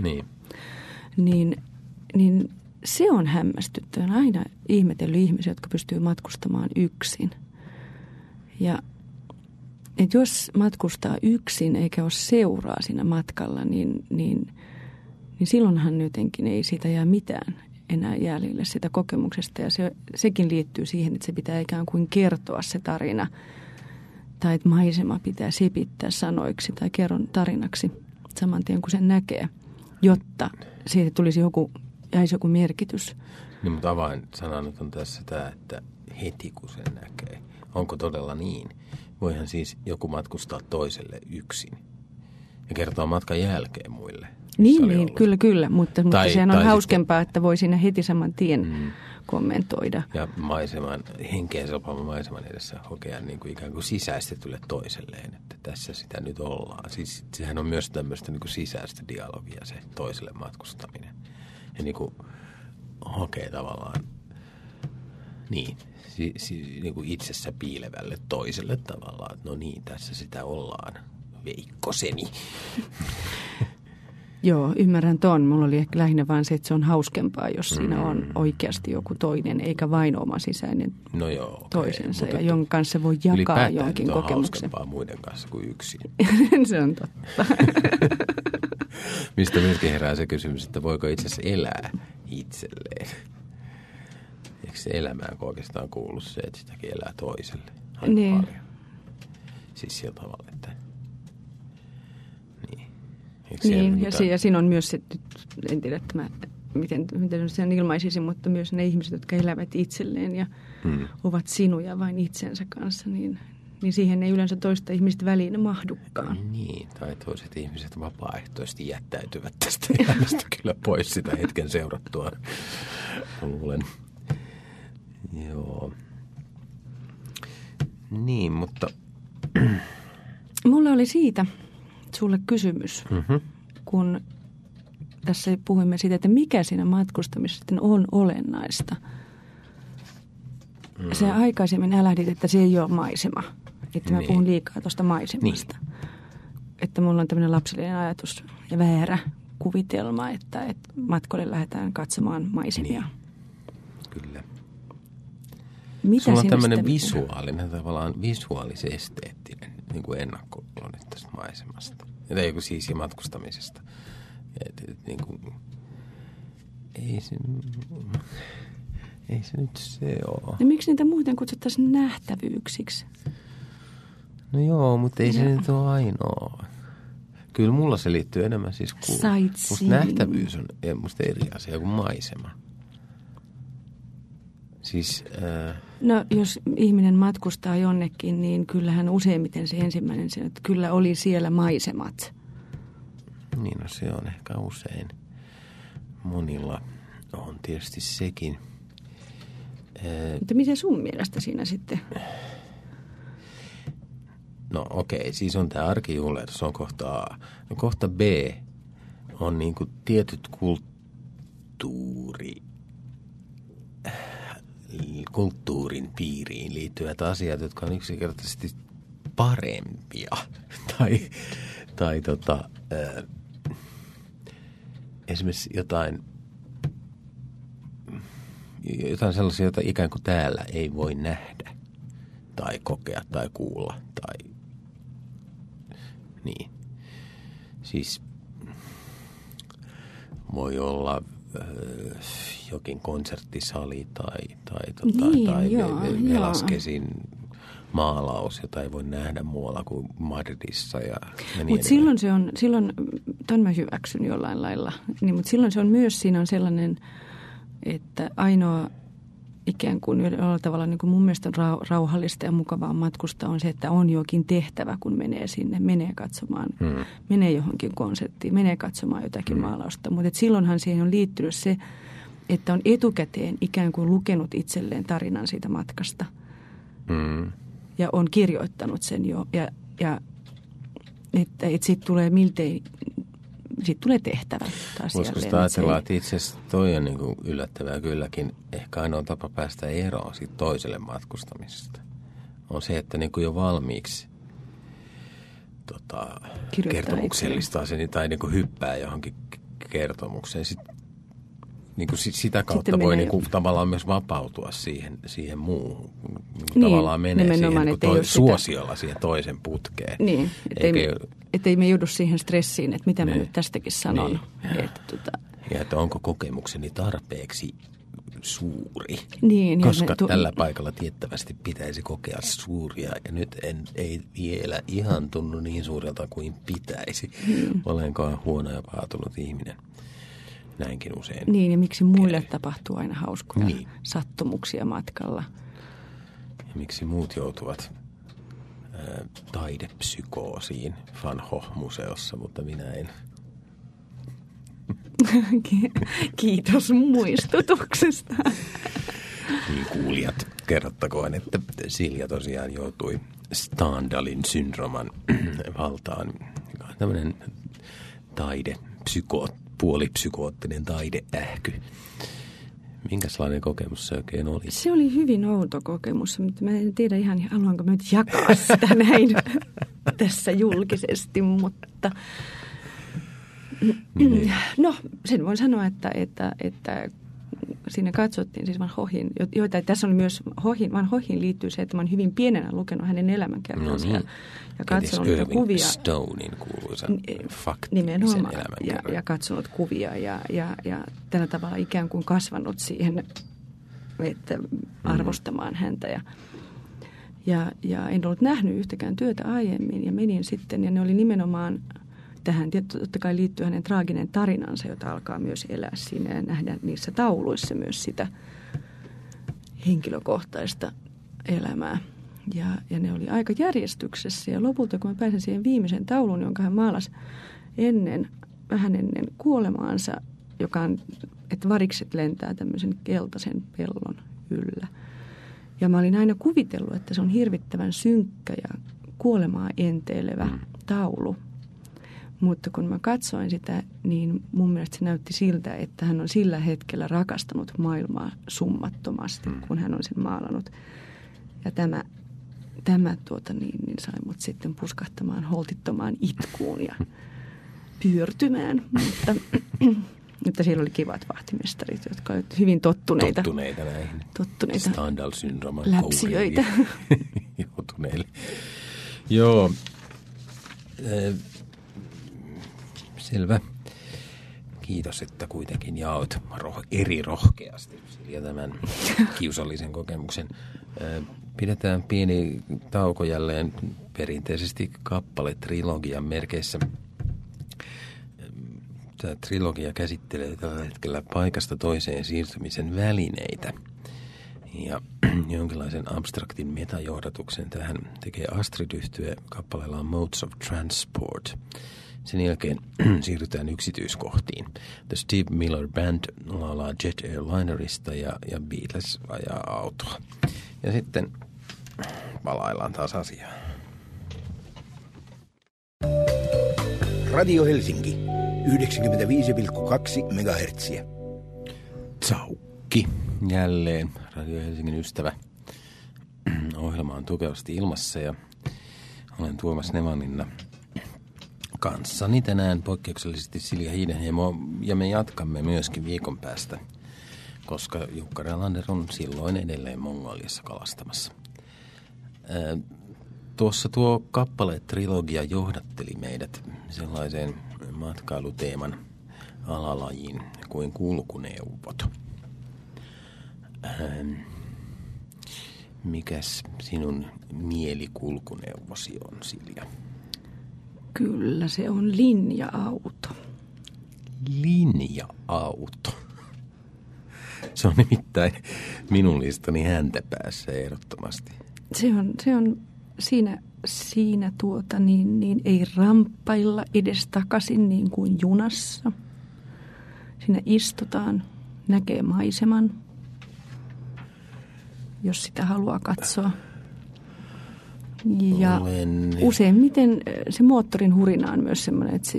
Niin se on hämmästyttävää. On aina ihmetellyt ihmisiä, jotka pystyy matkustamaan yksin. Ja että jos matkustaa yksin eikä ole seuraa siinä matkalla, niin silloinhan jotenkin ei siitä jää mitään enää jäljelle sitä kokemuksesta. Ja sekin liittyy siihen, että se pitää ikään kuin kertoa se tarina. Tai että maisema pitää sepittää sanoiksi tai kerron tarinaksi saman tien kuin sen näkee, jotta siitä jäisi joku merkitys. Niin, mutta avainsana nyt on tässä tämä, että heti kun sen näkee. Onko todella niin? Voihan siis joku matkustaa toiselle yksin ja kertoa matkan jälkeen muille. Niin, kyllä. Mutta sehän on hauskempaa, että voi siinä heti saman tien kommentoida. Ja henkeen sopaavan maiseman edessä hokea niin kuin ikään kuin sisäistetylle toiselleen, että tässä sitä nyt ollaan. Siis sehän on myös tämmöistä niin kuin sisäistä dialogia se toiselle matkustaminen. Ja niin kuin hokee tavallaan niin kuin itsessä piilevälle toiselle tavallaan, että no niin, tässä sitä ollaan, Veikkoseni. Joo, ymmärrän ton. Mulla oli ehkä lähinnä vaan se, että se on hauskempaa, jos siinä on oikeasti joku toinen, eikä vain oma sisäinen toisensa, ja jonka kanssa voi jakaa jonkin kokemuksen. Ylipäätään on hauskempaa muiden kanssa kuin yksin. Se on totta. Mistä myöskin herää se kysymys, että voiko itse asiassa elää itselleen? Eikö se elämään oikeastaan kuulu se, että sitäkin elää toiselle aika paljon? Siis sillä tavalla, että Niin, ja siinä on myös se, en tiedä, että mä miten sen ilmaisisi, mutta myös ne ihmiset, jotka elävät itselleen ja ovat sinuja vain itsensä kanssa, niin siihen ei yleensä toista ihmistä väliin mahdukaan. Niin, tai toiset ihmiset vapaaehtoisesti jättäytyvät tästä elämästä kyllä pois sitä hetken seurattua, luulen. Joo. Niin, mutta... Mulla oli siitä sulle kysymys, kun tässä puhuimme siitä, että mikä siinä matkustamisessa on olennaista. Se aikaisemmin älähdit, että se ei ole maisema. Että mä puhun liikaa tuosta maisemasta. Niin. Että mulla on tämmöinen lapsellinen ajatus ja väärä kuvitelma, että matkoille lähdetään katsomaan maisemia. Niin. Kyllä. Mitä sulla on tämmöinen visuaalinen, tavallaan visuaalis-esteettinen niin kuin ennakkokuva nyt tästä maisemasta. Tai siis ja matkustamisesta. Niin kuin, ei se nyt se ole. No miksi niitä muuten kutsuttaisiin nähtävyyksiksi? No joo, mutta ei se nyt ole ainoa. Kyllä mulla se liittyy enemmän siis kuin... Musta nähtävyys on musta eri asia kuin maisema. Siis... No jos ihminen matkustaa jonnekin, niin kyllähän useimmiten se ensimmäinen se, että kyllä oli siellä maisemat. Niin, no se on ehkä usein. Monilla on tietysti sekin. Mutta mitä sun mielestä siinä sitten? No okei, siis on tämä arkijuhla, se on kohta A. No kohta B on niin kuin tietyt kulttuurin piiriin liittyvät asiat, jotka on yksinkertaisesti parempia. tai esimerkiksi jotain sellaisia, joita ikään kuin täällä ei voi nähdä tai kokea tai kuulla tai niin. Siis voi olla jokin konserttisali tai Velasquezin maalaus, jota ei voi nähdä muualla kuin Madridissa. Mutta silloin, ton mä hyväksyn jollain lailla, niin, mutta silloin se on myös, siinä on sellainen, että ainoa ikään kuin jollain tavalla niin kuin mun mielestä on rauhallista ja mukavaa matkustaa on se, että on jokin tehtävä, kun menee sinne, menee katsomaan, menee johonkin konserttiin, menee katsomaan jotakin maalausta. Mutta silloinhan siihen on liittynyt se, että on etukäteen ikään kuin lukenut itselleen tarinan siitä matkasta. Ja on kirjoittanut sen jo. Ja että siitä tulee miltei, siitä tulee tehtävä taas jälleen. Voisiko ajatella, että itse asiassa toi on niin kuin yllättävää kylläkin. Ehkä ainoa tapa päästä eroon siitä toiselle matkustamisesta on se, että niin kuin jo valmiiksi kertomuksellistaa sen tai niin kuin hyppää johonkin kertomukseen. Niin kuin sitä kautta voi niin kuin tavallaan myös vapautua siihen muuhun. Niin, tavallaan menee siihen niin suosiolla siihen toisen putkeen. Niin, ettei me joudu siihen stressiin, että mitä mä nyt tästäkin sanon. Niin. Ja että onko kokemukseni tarpeeksi suuri. Niin, koska tällä paikalla tiettävästi pitäisi kokea suuria ja nyt ei vielä ihan tunnu niin suurelta kuin pitäisi. Olenko huono ja paatunut ihminen. Näinkin usein. Niin, ja miksi muille tapahtuu aina hauskoja sattumuksia matkalla. Ja miksi muut joutuvat taidepsykoosiin Van Gogh-museossa, mutta minä en. Kiitos muistutuksesta. Niin kuulijat, kerrottakoon, että Silja tosiaan joutui Stendhalin syndroman valtaan. Tämmöinen puolipsykoottinen taideähky. Minkälainen kokemus se oikein oli? Se oli hyvin outo kokemus, mutta mä en tiedä ihan, haluanko mä nyt jakaa sitä näin tässä julkisesti, mutta no sen voin sanoa, että siinä katsottiin siis Van Goghin, joita tässä on myös Van Goghin liittyy se, että mä oon hyvin pienenä lukenut hänen elämänkertansa ja katsonut kuvia. Stonein kuuluisa faktisen elämänkerran. Ja katsonut kuvia ja tällä tavalla ikään kuin kasvanut siihen, että arvostamaan häntä ja en ollut nähnyt yhtäkään työtä aiemmin ja menin sitten ja ne oli nimenomaan tähän totta kai liittyy hänen traaginen tarinansa, jota alkaa myös elää siinä ja nähdä niissä tauluissa myös sitä henkilökohtaista elämää. Ja ne oli aika järjestyksessä ja lopulta kun mä pääsin siihen viimeisen taulun, jonka hän maalasi vähän ennen kuolemaansa, joka on, että varikset lentää tämmöisen keltaisen pellon yllä. Ja mä olin aina kuvitellut, että se on hirvittävän synkkä ja kuolemaa enteilevä taulu. Mutta kun mä katsoin sitä, niin mun mielestä se näytti siltä, että hän on sillä hetkellä rakastanut maailmaa summattomasti, kun hän on sen maalannut. Ja tämä sai mut sitten puskahtamaan holtittomaan itkuun ja pyörtymään. Mutta siellä oli kivat vahtimestarit, jotka olivat hyvin tottuneita näihin. Tottuneita Stendhal-syndrooman läpsijöitä. Joutuneille. Joo. Selvä. Kiitos, että kuitenkin jaot eri rohkeasti Silja tämän kiusallisen kokemuksen. Pidetään pieni tauko jälleen perinteisesti kappale-trilogian merkeissä. Tämä trilogia käsittelee tällä hetkellä paikasta toiseen siirtymisen välineitä. Ja jonkinlaisen abstraktin metajohdatuksen tähän tekee Astrid-yhtye kappaleellaan Modes of Transport. Sen jälkeen siirrytään yksityiskohtiin. The Steve Miller Band laulaa Jet Airlinerista ja Beatles ajaa autoa. Ja sitten palaillaan taas asiaan. Radio Helsinki, 95,2 MHz. Tsaukki. Jälleen Radio Helsingin ystävä. Ohjelma on tukevasti ilmassa ja olen Tuomas Nevalinna. Kanssani tänään poikkeuksellisesti Silja Hiidenhiemo ja me jatkamme myöskin viikon päästä, koska Jukka Relander on silloin edelleen Mongoliassa kalastamassa. Tuossa tuo kappale-trilogia johdatteli meidät sellaiseen matkailuteeman alalajiin kuin kulkuneuvot. Mikäs sinun mielikulkuneuvosi on, Silja? Kyllä, se on linja-auto. Linja-auto. Se on nimittäin minun listani häntäpäässä ehdottomasti. Se on siinä ei ramppailla edestakaisin niin kuin junassa. Siinä istutaan, näkee maiseman, jos sitä haluaa katsoa. Ja useimmiten se moottorin hurina on myös semmoinen, että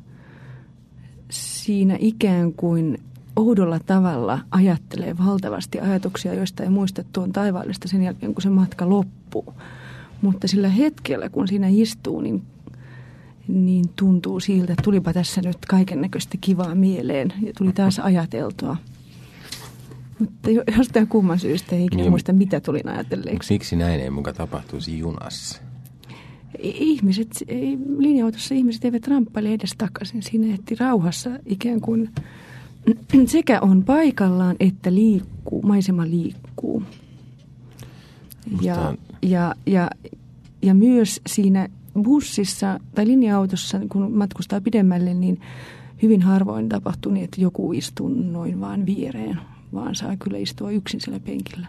siinä ikään kuin oudolla tavalla ajattelee valtavasti ajatuksia, joista ei muista tuon taivaallista sen jälkeen, kun se matka loppuu. Mutta sillä hetkellä, kun siinä istuu, niin tuntuu siltä, että tulipa tässä nyt kaikennäköistä kivaa mieleen ja tuli taas ajateltua. Mutta jostain kumman syystä ei ikinä muista, mitä tulin ajatelleeksi. Miksi näin ei muka tapahtuisi junassa? Linja-autossa ihmiset eivät ramppaile edes takaisin. Siinä ehti rauhassa ikään kuin sekä on paikallaan, että maisema liikkuu. Ja myös siinä bussissa tai linja-autossa, kun matkustaa pidemmälle, niin hyvin harvoin tapahtuu niin, että joku istuu noin vaan viereen, vaan saa kyllä istua yksin siellä penkillä.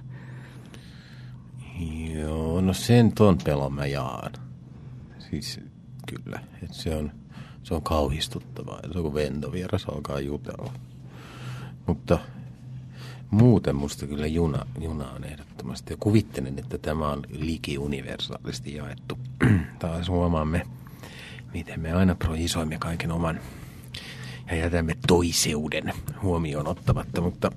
Joo, no sen ton pelon mä jaan. Siis kyllä, että se on kauhistuttavaa. Se on kuin ventovieras alkaa jutella. Mutta muuten musta kyllä juna on ehdottomasti. Ja kuvittelen, että tämä on liki-universaalisti jaettu. Taas huomaamme, miten me aina projisoimme kaiken oman ja jätämme toiseuden huomioon ottamatta. Mutta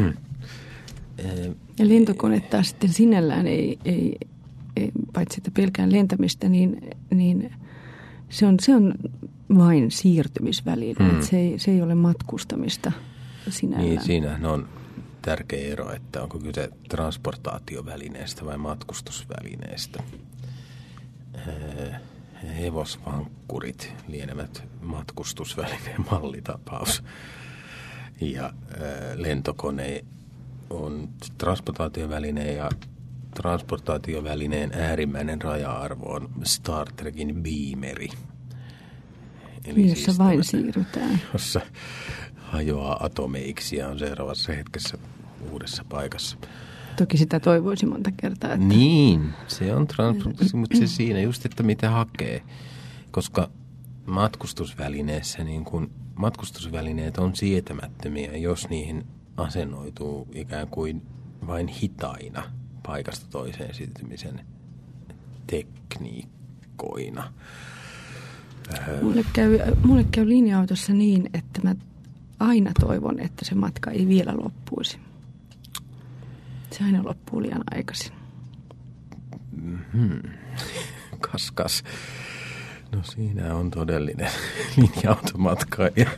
ja lentokone taas sitten sinällään ei paitsi että pelkään lentämistä, niin se on vain siirtymisväline. Se ei ole matkustamista sinällään. Niin, siinähän on tärkeä ero, että onko kyse transportaatiovälineestä vai matkustusvälineestä. Hevosvankkurit lienevät matkustusvälineen mallitapaus. Ja lentokone on transportaatioväline ja transportaatiovälineen äärimmäinen raja-arvo on Star Trekin beameri. Eli jossa siis vain siirrytään. Jossa hajoaa atomeiksi ja on seuraavassa hetkessä uudessa paikassa. Toki sitä toivoisi monta kertaa. Että... Niin, se on transportaatio, mutta se siinä just, että mitä hakee. Koska matkustusvälineessä, niin kun matkustusvälineet on sietämättömiä, jos niihin asennoituu ikään kuin vain hitaina paikasta toiseen siirtymisen tekniikkoina. Mulle käy linja-autossa niin, että mä aina toivon, että se matka ei vielä loppuisi. Se aina loppuu liian aikaisin. Kas. No siinä on todellinen linja-automatka ja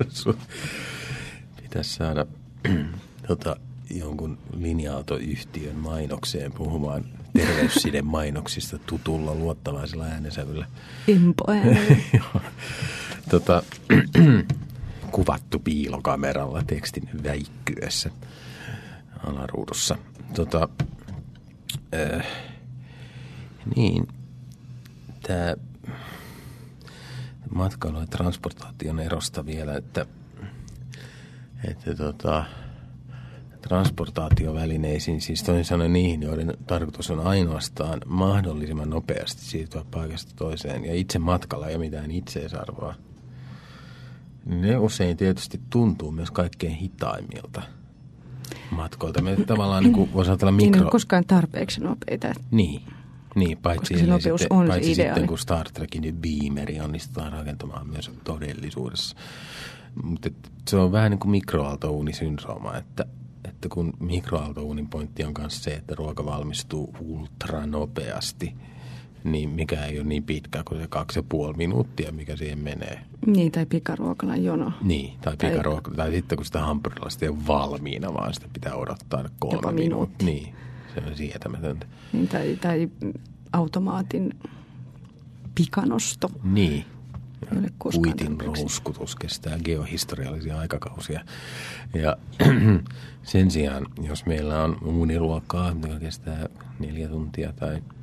pitäisi saada jonkun linja-autoyhtiön mainokseen puhumaan terveysside-mainoksista tutulla luottavaisella äänensävyllä. Empo-äänellä. Kuvattu piilokameralla tekstin väikkyessä alaruudussa. Niin, tämä matkailu- ja transportaation erosta vielä, että transportaatiovälineisiin, siis toisin sanoen niihin, joiden tarkoitus on ainoastaan mahdollisimman nopeasti siirtyä paikasta toiseen ja itse matkalla ei ole mitään itseisarvoa. Ne usein tietysti tuntuu myös kaikkein hitaimmilta matkoilta. Me tavallaan niin kuin voisi ajatella Niin on koskaan tarpeeksi nopeita. Niin, paitsi sitten kun Star Trekin beameri onnistutaan rakentamaan myös todellisuudessa. Mutta se on vähän niin kuin mikroaaltouunisyndrooma, että kun mikroaaltouunin pointti on myös se, että ruoka valmistuu ultranopeasti, niin mikä ei ole niin pitkä kuin se 2,5 minuuttia, mikä siihen menee. Niin, tai pikaruokalan jono. Niin, tai sitten kun sitä hampurilaista ei ole valmiina, vaan sitä pitää odottaa 3 minuuttia. Niin, se on sietämätöntä. Niin, tai automaatin pikanosto. Niin. Kuitin rouskutus kestää geohistoriallisia aikakausia. Ja sen sijaan, jos meillä on uuniruokaa, joka kestää 4 tuntia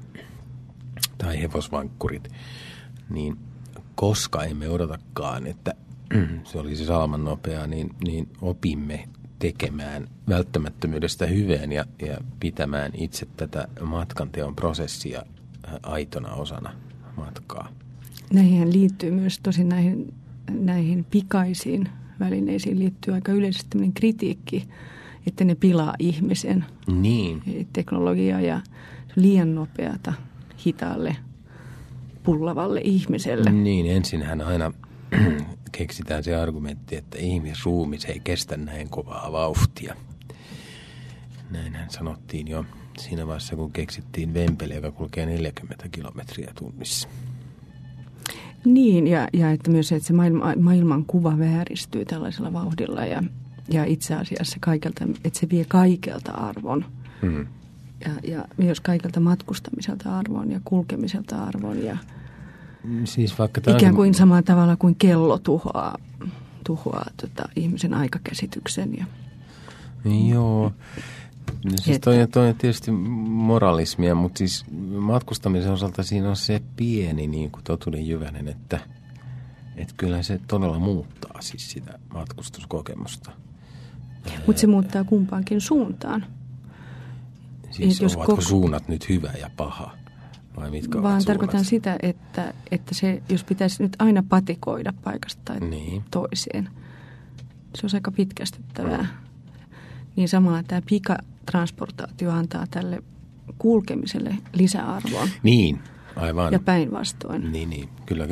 tai hevosvankkurit, niin koska emme odotakaan, että se olisi salman nopeaa, niin opimme tekemään välttämättömyydestä hyveen ja pitämään itse tätä matkanteon prosessia aitona osana matkaa. Näihin liittyy myös tosin näihin pikaisiin välineisiin liittyy aika yleisesti tämmöinen kritiikki, että ne pilaa ihmisen. Niin. Teknologia ja liian nopeata hitaalle pullavalle ihmiselle. Niin, ensinhän aina keksitään se argumentti, että ihmisruumis ei kestä näin kovaa vauhtia. Näinhän sanottiin jo siinä vaiheessa, kun keksittiin vempeli, joka kulkee 40 kilometriä tunnissa. Niin, ja että myös että se maailman kuva vääristyy tällaisella vauhdilla ja itse asiassa että se vie kaikelta arvon. Ja myös kaikelta matkustamiselta arvon ja kulkemiselta arvon ja siis vaikka ikään kuin samalla tavalla kuin kello tuhoaa ihmisen aikakäsityksen. Joo. No siis toi on tietysti moralismia, mutta siis matkustamisen osalta siinä on se pieni niin kuin totuuden jyvänen, että kyllä se todella muuttaa siis sitä matkustuskokemusta. Mutta se muuttaa kumpaankin suuntaan. Siis ovatko suunnat nyt hyvä ja paha? Vai mitkä vaan ovat tarkoitan sitä, että se, jos pitäisi nyt aina patikoida paikasta tai toiseen, se on aika pitkästyttävää. Niin samalla tämä pikatransportaatio antaa tälle kulkemiselle lisäarvoa. Niin, aivan. Ja päinvastoin. Niin, kyllä.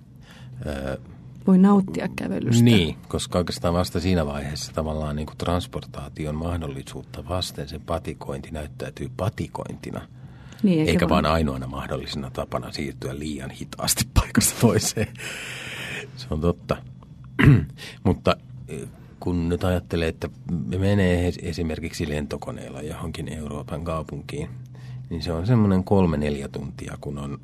Voi nauttia kävelystä. Niin, koska oikeastaan vasta siinä vaiheessa tavallaan niin kuin transportaation mahdollisuutta vasten se patikointi näyttäytyy patikointina. Niin, eikä vaan ainoana mahdollisena tapana siirtyä liian hitaasti paikasta toiseen. Se on totta. Mutta kun nyt ajattelee, että menee esimerkiksi lentokoneella johonkin Euroopan kaupunkiin, niin se on semmoinen 3-4 tuntia, kun on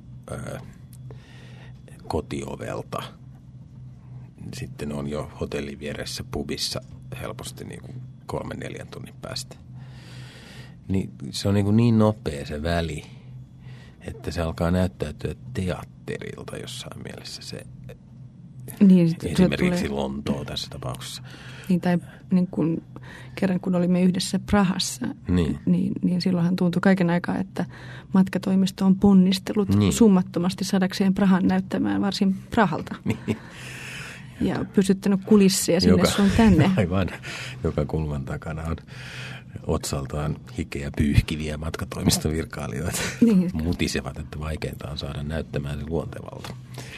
kotiovelta. Sitten on jo hotellin vieressä pubissa helposti niin kuin 3-4 tunnin päästä. Niin se on niin nopea se väli, että se alkaa näyttäytyä teatterilta jossain mielessä se Niin, esimerkiksi Lontoo tässä tapauksessa. Niin, tai niin kun, kerran kun olimme yhdessä Prahassa, niin silloinhan tuntui kaiken aikaa, että matkatoimisto on ponnistellut summattomasti saadakseen Prahan näyttämään varsin Prahalta. Niin. Ja pysyttänyt kulisseja sinne sun tänne. Aivan, joka kulman takana on otsaltaan hikeä pyyhkiviä matkatoimistovirkailijoita. Niin. Mutisevat, että vaikeinta on saada näyttämään se luontevalta.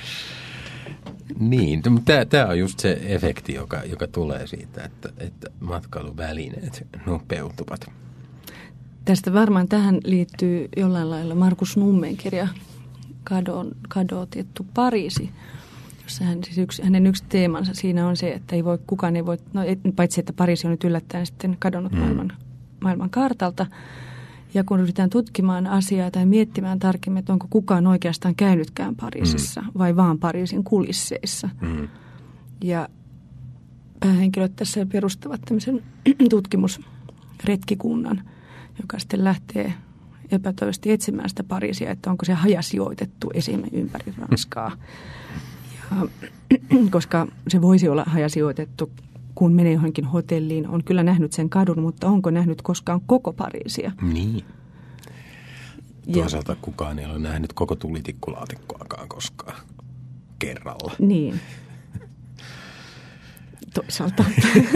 Niin, tämä on just se efekti, joka tulee siitä, että matkailuvälineet nopeutuvat. Tästä varmaan tähän liittyy jollain lailla Markus Nummen kirja Kadotettu Pariisi, jossa hänen yksi teemansa siinä on se, että kukaan ei voi, paitsi että Pariisi on nyt yllättäen sitten kadonnut maailman kartalta. Ja kun ryhdytään tutkimaan asiaa tai miettimään tarkemmin, että onko kukaan oikeastaan käynytkään Pariisissa vai vaan Pariisin kulisseissa. Ja päähenkilöt tässä perustavat tämmöisen tutkimusretkikunnan, joka sitten lähtee epätoivoisesti etsimään sitä Pariisia, että onko se hajasijoitettu esimerkiksi ympäri Ranskaa. Ja, koska se voisi olla hajasijoitettu, kun menee johonkin hotelliin, on kyllä nähnyt sen kadun, mutta onko nähnyt koskaan koko Pariisia? Niin. Toisaalta kukaan ei ole nähnyt koko tulitikkulaatikkoakaan koskaan kerralla. Niin. Toisaalta.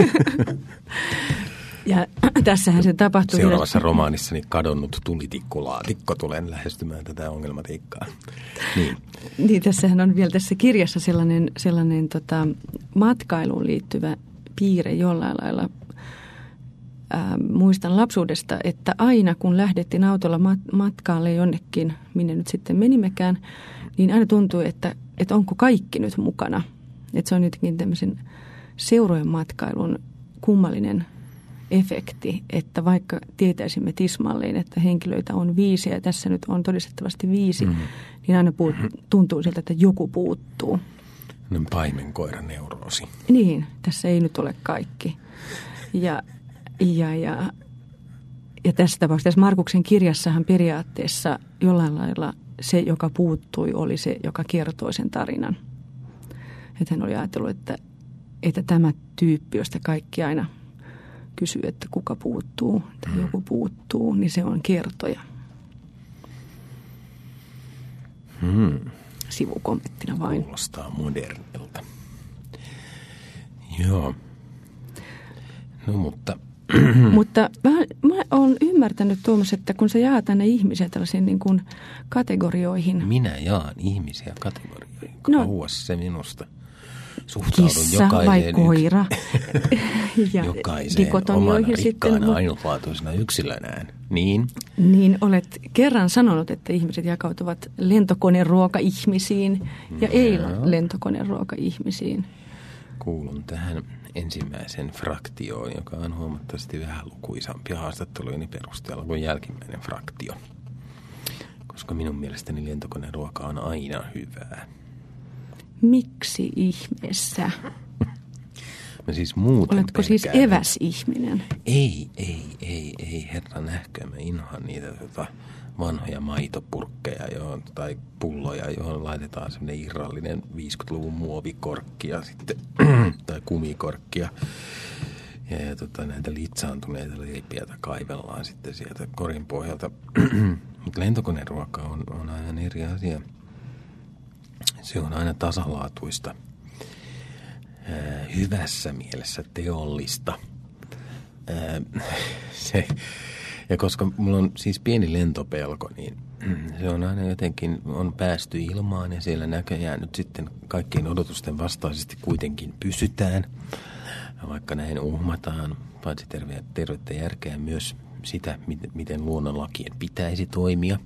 Ja tässähän se tapahtuu. Seuraavassa romaanissani Kadonnut tulitikkulaatikko tulen lähestymään tätä ongelmatiikkaa. Niin, tässähän on vielä tässä kirjassa sellainen matkailuun liittyvä piirre jollain lailla. Muistan lapsuudesta, että aina kun lähdettiin autolla matkaalle jonnekin, minne nyt sitten menimmekään, niin aina tuntui, että onko kaikki nyt mukana. Että se on jotenkin tämmöisen seurojen matkailun kummallinen efekti, että vaikka tietäisimme tismalleen, että henkilöitä on 5 ja tässä nyt on todistettavasti 5, niin aina tuntuu siltä, että joku puuttuu. Paimenkoiran neuroosi. Niin, tässä ei nyt ole kaikki. Ja tässä tapauksessa, tässä Markuksen kirjassahan periaatteessa jollain lailla se, joka puuttui, oli se, joka kertoi sen tarinan. Että hän oli ajatellut, että tämä tyyppi, josta kaikki aina kysyy, että kuka puuttuu tai joku puuttuu, niin se on kertoja. Sivukommenttina vain. Kuulostaa modernilta. Joo. No mutta mä oon ymmärtänyt, Tuomas, että kun sä jaat tänne ihmisiä tällaisiin niin kuin kategorioihin. Minä jaan ihmisiä kategorioihin. Kauas se minusta. Suhtaudun kissa vai koira ja jokaiseen omana rikkaana ainutlaatuisena yksilönään. Niin olet kerran sanonut, että ihmiset jakautuvat lentokoneruoka-ihmisiin ja ei-lentokoneruoka-ihmisiin. Kuulun tähän ensimmäisen fraktioon, joka on huomattavasti vähän lukuisampi haastattelujeni perusteella kuin jälkimmäinen fraktio. Koska minun mielestäni lentokoneruoka on aina hyvää. Miksi ihmeessä? Mä siis muuten oletko siis eväsihminen? Ei, herra nähkö. Mä inhoan niitä vanhoja maitopurkkeja tai pulloja, johon laitetaan semmoinen irrallinen 50-luvun muovikorkki ja sitten, tai kumikorkkia. Ja näitä litsaantuneita leipiä kaivellaan sitten sieltä korin pohjalta. Mutta lentokoneruoka on aivan eri asia. Se on aina tasalaatuista, hyvässä mielessä teollista. Ja koska mulla on siis pieni lentopelko, niin se on aina jotenkin, on päästy ilmaan ja siellä näköjään nyt sitten kaikkien odotusten vastaisesti kuitenkin pysytään. Vaikka näin uhmataan, paitsi tervettä järkeä myös sitä, miten luonnonlakien pitäisi toimia.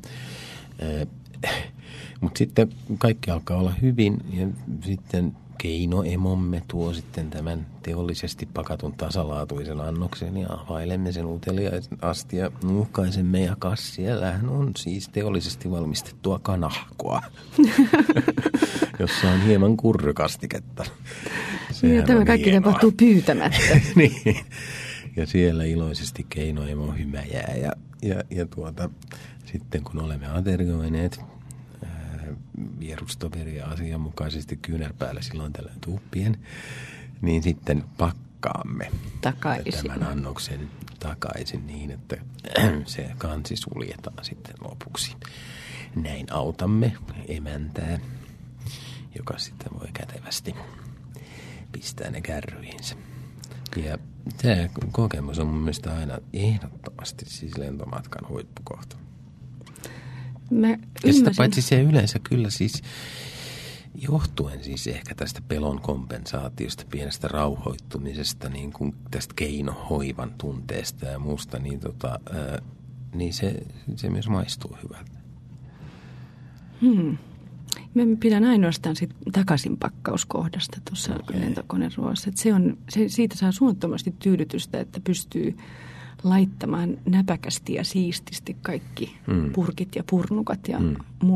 Mutta sitten kaikki alkaa olla hyvin ja sitten keinoemomme tuo sitten tämän teollisesti pakatun tasalaatuisen annoksen ja availemme sen uteliaasti ja nuuhkaisemme ja siellähän on siis teollisesti valmistettua kanahkoa, jossa on hieman kurrykastiketta. Ja tämä kaikki tapahtuu pyytämättä. Niin. Ja siellä iloisesti keinoemo hymäjää ja sitten kun olemme aterioineet, vierustoveria asianmukaisesti kyynärpäällä silloin tällöin tuppien, niin sitten pakkaamme tämän annoksen takaisin niin, että se kansi suljetaan sitten lopuksi. Näin autamme emäntää, joka sitten voi kätevästi pistää ne kärryihinsä. Ja tämä kokemus on mun mielestä aina ehdottomasti siis lentomatkan huippukohta. Ja sitä paitsi se yleensä kyllä siis johtuen siis ehkä tästä pelon kompensaatiosta, pienestä rauhoittumisesta, niin kuin tästä keinohoivan tunteesta ja muusta, niin, niin se myös maistuu hyvältä. Mä pidän ainoastaan takaisin pakkauskohdasta tuossa lentokoneruoassa. Siitä saa suunnattomasti tyydytystä, että pystyy laittamaan näpäkästi ja siististi kaikki purkit ja purnukat ja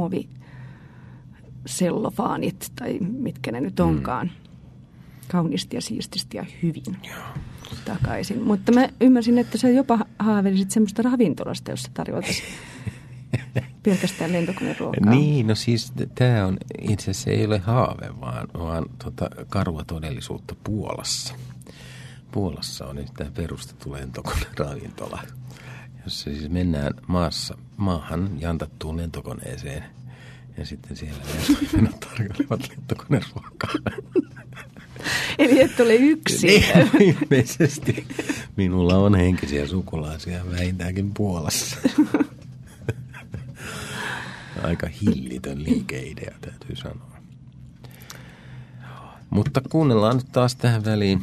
muovisellofaanit tai mitkä ne nyt onkaan. Kauniisti ja siististi ja hyvin takaisin. Mutta mä ymmärsin, että sä jopa haavelisit semmoista ravintolasta, jossa tarjotaisiin pelkästään lentokoneruokaa. Niin, no siis tämä on itse asiassa ei ole haave, vaan karua todellisuutta Puolassa. Puolassa on nyt tämä perustettu lentokoneravintola, jossa siis mennään maahan jantattuun lentokoneeseen ja sitten siellä lentoimenot tarjoilevat lentokoneruokaa. Eli et ole yksin. Ilmeisesti minulla on henkisiä sukulaisia vähintäänkin Puolassa. Aika hillitön liikeidea, täytyy sanoa. Mutta kuunnellaan nyt taas tähän väliin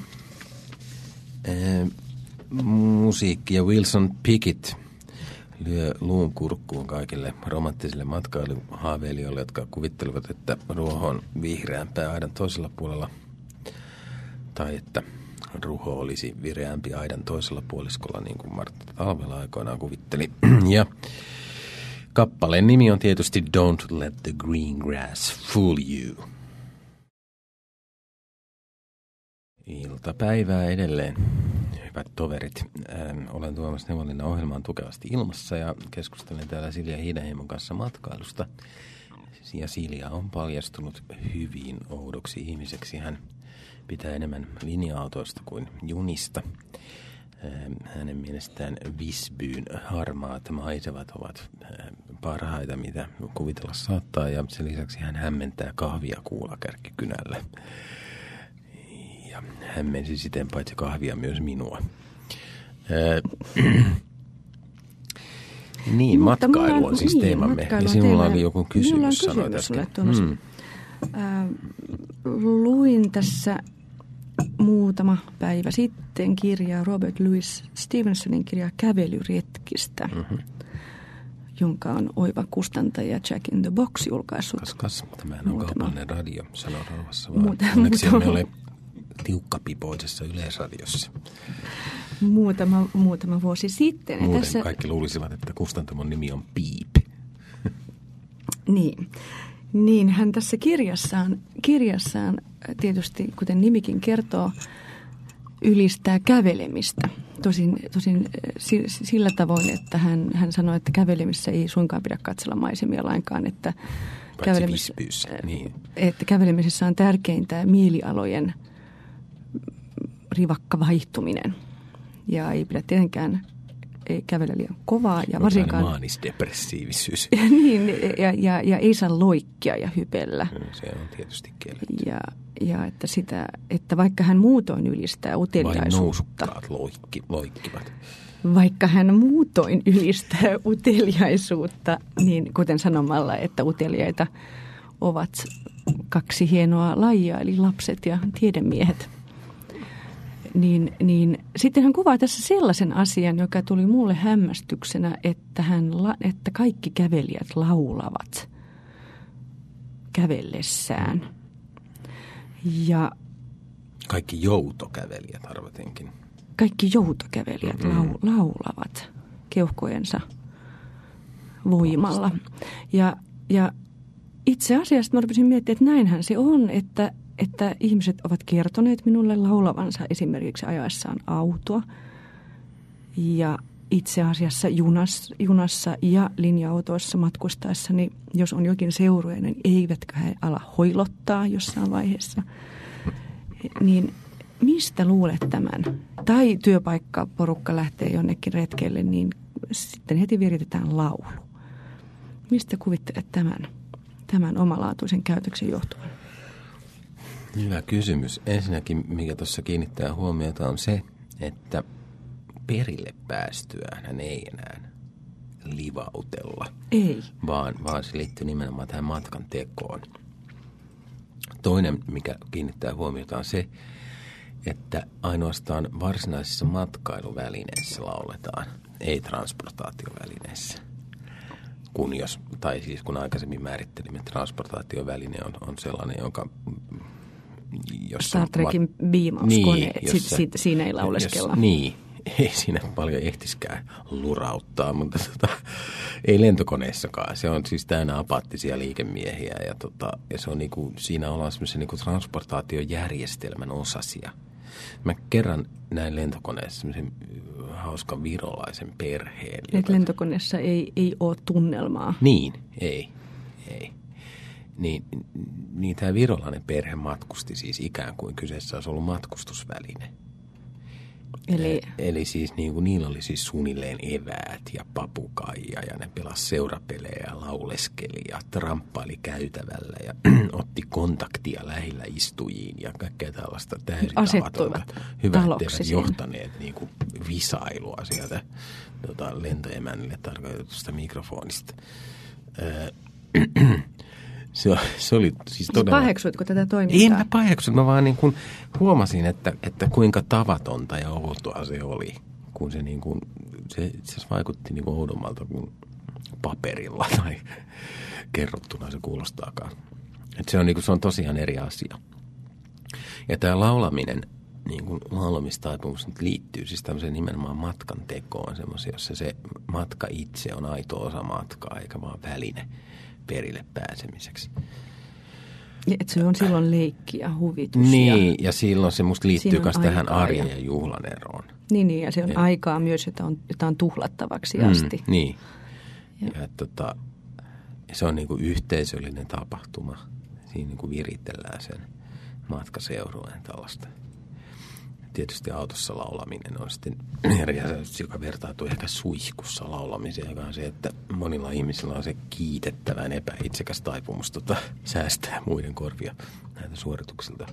musiikkia. Wilson Pickett lyö luun kurkkuun kaikille romanttisille matkailuhaaveilijoille, jotka kuvittelevat, että ruoho on vihreämpää aidan toisella puolella. Tai että ruho olisi vireämpi aidan toisella puoliskolla, niin kuin Martta Talvela aikoinaan kuvitteli. Kappaleen nimi on tietysti Don't Let the Green Grass Fool You. Iltapäivää edelleen, hyvät toverit. Olen Tuomas Nevalinna, ohjelmaan Tukevasti ilmassa ja keskustelen täällä Silja Hiidenheimon kanssa matkailusta. Ja Silja on paljastunut hyvin oudoksi ihmiseksi. Hän pitää enemmän linja-autoista kuin junista. Hänen mielestään Visbyn harmaat maisemat ovat parhaita, mitä kuvitella saattaa, ja sen lisäksi hän hämmentää kahvia kuulakärkikynällä. Ja hämmensi siten paitsi kahvia myös minua. Niin, matkailu on siis teemamme. Ja sinulla oli joku kysymys, sanoit äsken. Luin tässä muutama päivä sitten kirjaa Robert Louis Stevensonin kirjaa Kävelyretkistä, jonka on oiva kustantaja Jack in the Box julkaissut. Kas, tämähän on kaupallinen radio, sano rauhassa vaan. Onneksi emme ole tiukkapipoisessa Yleisradiossa. Muutama vuosi sitten. Muuten tässä kaikki luulisivat, että kustantamon nimi on Piip. Niin, hän tässä kirjassaan tietysti, kuten nimikin kertoo, ylistää kävelemistä. Tosin sillä tavoin, että hän sanoi, että kävelemissä ei suinkaan pidä katsella maisemia lainkaan, että kävelemisessä on tärkeintä mielialojen rivakka vaihtuminen. Ja ei pidä tietenkään kävellä liian kovaa. Ja varsinkaan maanisdepressiivisyys. Niin, ja ei saa loikkia ja hypellä. Se on tietysti kielletty. Ja että vaikka hän muutoin ylistää uteliaisuutta. Vain nousukkaat loikkivat. Vaikka hän muutoin ylistää uteliaisuutta, niin kuten sanomalla, että uteliaita ovat kaksi hienoa lajia, eli lapset ja tiedemiehet. Niin sitten hän kuvaa tässä sellaisen asian, joka tuli mulle hämmästyksenä, että kaikki kävelijät laulavat kävellessään. Ja kaikki joutokävelijät arvatenkin. Kaikki joutokävelijät laulavat keuhkojensa voimalla. Ja itse asiassa mä rupesin miettimään, että näinhän se on, että ihmiset ovat kertoneet minulle laulavansa esimerkiksi ajaessaan autoa. Ja itse asiassa junassa ja linja-autoissa matkustaessa, niin jos on jokin seurueinen, niin eivätkö he ala hoilottaa jossain vaiheessa. Niin mistä luulet tämän? Tai työpaikkaporukka lähtee jonnekin retkelle, niin sitten heti viritetään laulu. Mistä kuvittelet tämän omalaatuisen käytöksen johtuvan? Hyvä kysymys. Ensinnäkin, mikä tuossa kiinnittää huomiota, on se, että perille päästyään hän ei enää livautella. Ei. Vaan se liittyy nimenomaan tähän matkan tekoon. Toinen, mikä kiinnittää huomiota, on se, että ainoastaan varsinaisissa matkailuvälineissä lauletaan, ei transportaatiovälineissä. Kun aikaisemmin määrittelimme, että transportaatioväline on sellainen, jonka... Star Trekin biimauskoneet, niin, siinä ei lauleskella. Niin, ei siinä paljon ehtiskään lurauttaa, mutta ei lentokoneissakaan. Se on siis täynnä apaattisia liikemiehiä ja se on siinä ollaan semmoisen transportaatiojärjestelmän osasia. Mä kerran näin lentokoneessa semmoisen hauskan virolaisen perheen. Että lentokoneessa ei ole tunnelmaa. Niin, ei. Niin tämä virolainen perhe matkusti siis ikään kuin kyseessä olisi ollut matkustusväline. Eli siis niillä oli siis suunnilleen eväät ja papukaija ja ne pelasi seurapelejä ja lauleskeli ja tramppaili käytävällä ja otti kontaktia lähellä istujiin ja kaikkea tällaista täysin tavatonta. Hyvät eivät johtaneet visailua sieltä lentoemännille tarkoitusta mikrofonista. Se oli siis todella... Paheksuitko tätä toimintaa? En mä paheksuit, mä vaan huomasin, että kuinka tavatonta ja outoa se oli, kun se vaikutti oudommalta kuin paperilla tai kerrottuna se kuulostaakaan. Että se on tosiaan eri asia. Ja tämä laulaminen, laulamistaipumus liittyy siis tämmöiseen nimenomaan matkan tekoon, semmoisia, jossa se matka itse on aito osa matkaa, eikä vaan väline perille pääsemiseksi. Että se on silloin leikki ja huvitus. Niin, ja silloin se musta liittyy myös tähän arjen ja juhlan eroon. Niin, ja se on aikaa myös, jota on tuhlattavaksi asti. Niin, ja se on yhteisöllinen tapahtuma. Siinä viritellään sen matkaseurueen tällaista. Tietysti autossa laulaminen on sitten eri asia, joka vertautuu ehkä suihkussa laulamiseen, joka on se, että monilla ihmisillä on se kiitettävän epäitsekäs taipumus säästää muiden korvia näitä suorituksilta.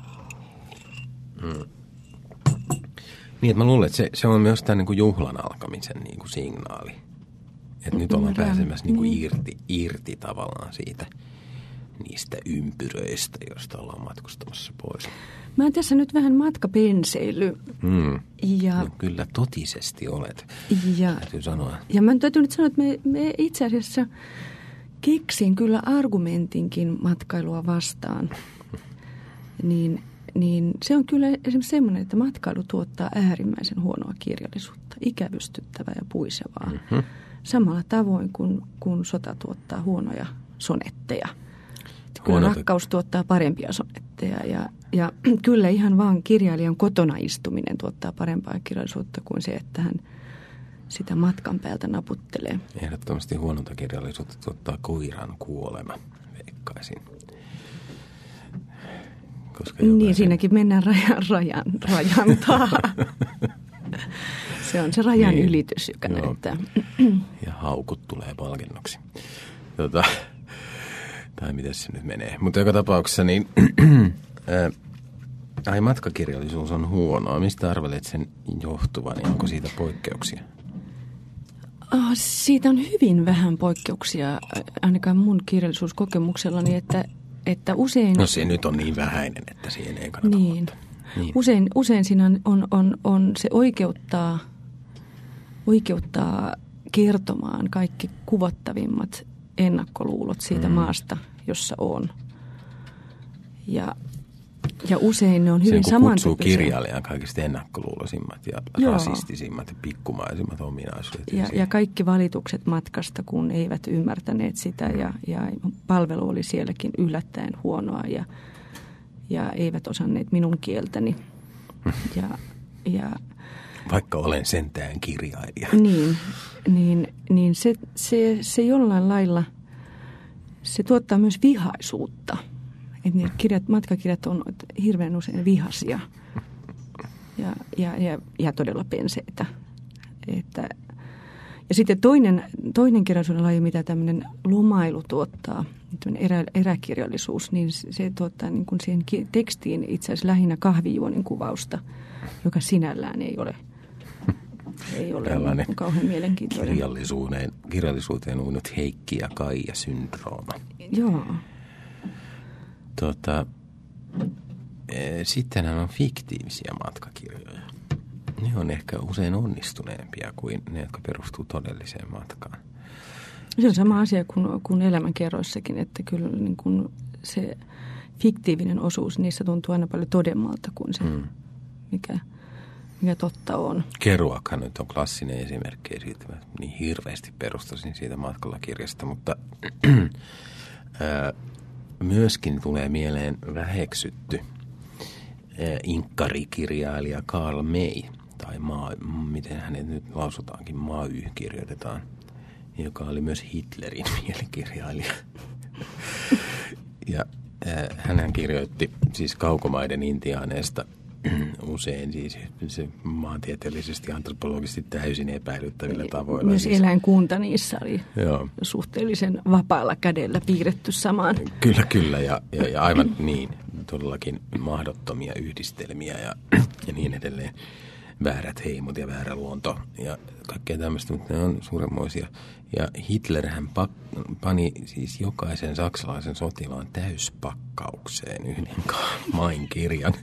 Niin, että mä luulen, että se on myös tämän juhlan alkamisen signaali. Että nyt ollaan pääsemässä irti tavallaan siitä niistä ympyröistä, joista ollaan matkustamassa pois. Mä oon tässä nyt vähän matkapenseily. No, kyllä totisesti olet, täytyy sanoa. Ja mä täytyy nyt sanoa, että me itse asiassa keksin kyllä argumentinkin matkailua vastaan. Niin se on kyllä esimerkiksi semmoinen, että matkailu tuottaa äärimmäisen huonoa kirjallisuutta, ikävystyttävää ja puisevaa. Samalla tavoin kuin sota tuottaa huonoja sonetteja. Kyllä rakkaus tuottaa parempia sonetteja ja kyllä ihan vaan kirjailijan kotona istuminen tuottaa parempaa kirjallisuutta kuin se, että hän sitä matkan päältä naputtelee. Ehdottomasti huononta kirjallisuutta tuottaa koiran kuolema, veikkaisin. Niin, siinäkin mennään rajan taa. Se on se rajan ylitys, joka näyttää. Ja haukut tulee palkinnoksi. Tai miten se nyt menee. Mutta joka tapauksessa niin matkakirjallisuus on huonoa. Mistä arvelet sen johtuvan ja onko siitä poikkeuksia? Siitä on hyvin vähän poikkeuksia, ainakaan mun kirjallisuuskokemuksellani, että usein... No se nyt on niin vähäinen, että siihen ei kannata ottaa. Niin. Usein siinä on se oikeuttaa kertomaan kaikki kuvottavimmat ennakkoluulot siitä maasta, jossa on. Ja usein ne on hyvin samantyyppisiä. Se kutsuu kirjailijan kaikista ennakkoluuloisimmat ja rasistisimmat ja pikkumaisimmat ominaisuudet. Ja kaikki valitukset matkasta, kun eivät ymmärtäneet sitä ja palvelu oli sielläkin yllättäen huonoa ja eivät osanneet minun kieltäni. Vaikka olen sentään kirjailija. Niin se jollain lailla, se tuottaa myös vihaisuutta. Että ne matkakirjat on hirveän usein vihaisia ja todella penseitä. Ja sitten toinen kirjallisuuden laji, mitä tämmöinen lomailu tuottaa, eräkirjallisuus, niin se tuottaa niin kuin siihen tekstiin itse asiassa lähinnä kahvijuonin kuvausta, joka sinällään ei ole kauhean mielenkiintoinen. Kirjallisuuteen uinut Heikki ja Kaija syndrooma. Joo. Sittenhän on fiktiivisiä matkakirjoja. Ne on ehkä usein onnistuneempia kuin ne, jotka perustuu todelliseen matkaan. Se on sama asia kuin elämänkerroissakin, että kyllä niin kuin se fiktiivinen osuus, niissä tuntuu aina paljon todemmalta kuin se, mikä totta on. Kerouachan nyt on klassinen esimerkki siitä, niin hirveästi perustasin siitä matkalla-kirjasta, mutta myöskin tulee mieleen väheksytty inkkarikirjailija Karl May, tai miten hänet nyt lausutaankin, May kirjoitetaan, joka oli myös Hitlerin mielikirjailija. Ja hän kirjoitti siis kaukomaiden intiaaneista usein siis se maantieteellisesti, antropologisesti täysin epäilyttävillä tavoilla. Myös siis eläinkunta niissä oli suhteellisen vapaalla kädellä piirretty samaan. Kyllä ja aivan niin, todellakin mahdottomia yhdistelmiä ja niin edelleen. Väärät heimot ja väärä luonto ja kaikkea tämmöistä, mutta ne on suuremmoisia. Ja Hitlerhän pani siis jokaisen saksalaisen sotilaan täyspakkaukseen yhden Main kirjan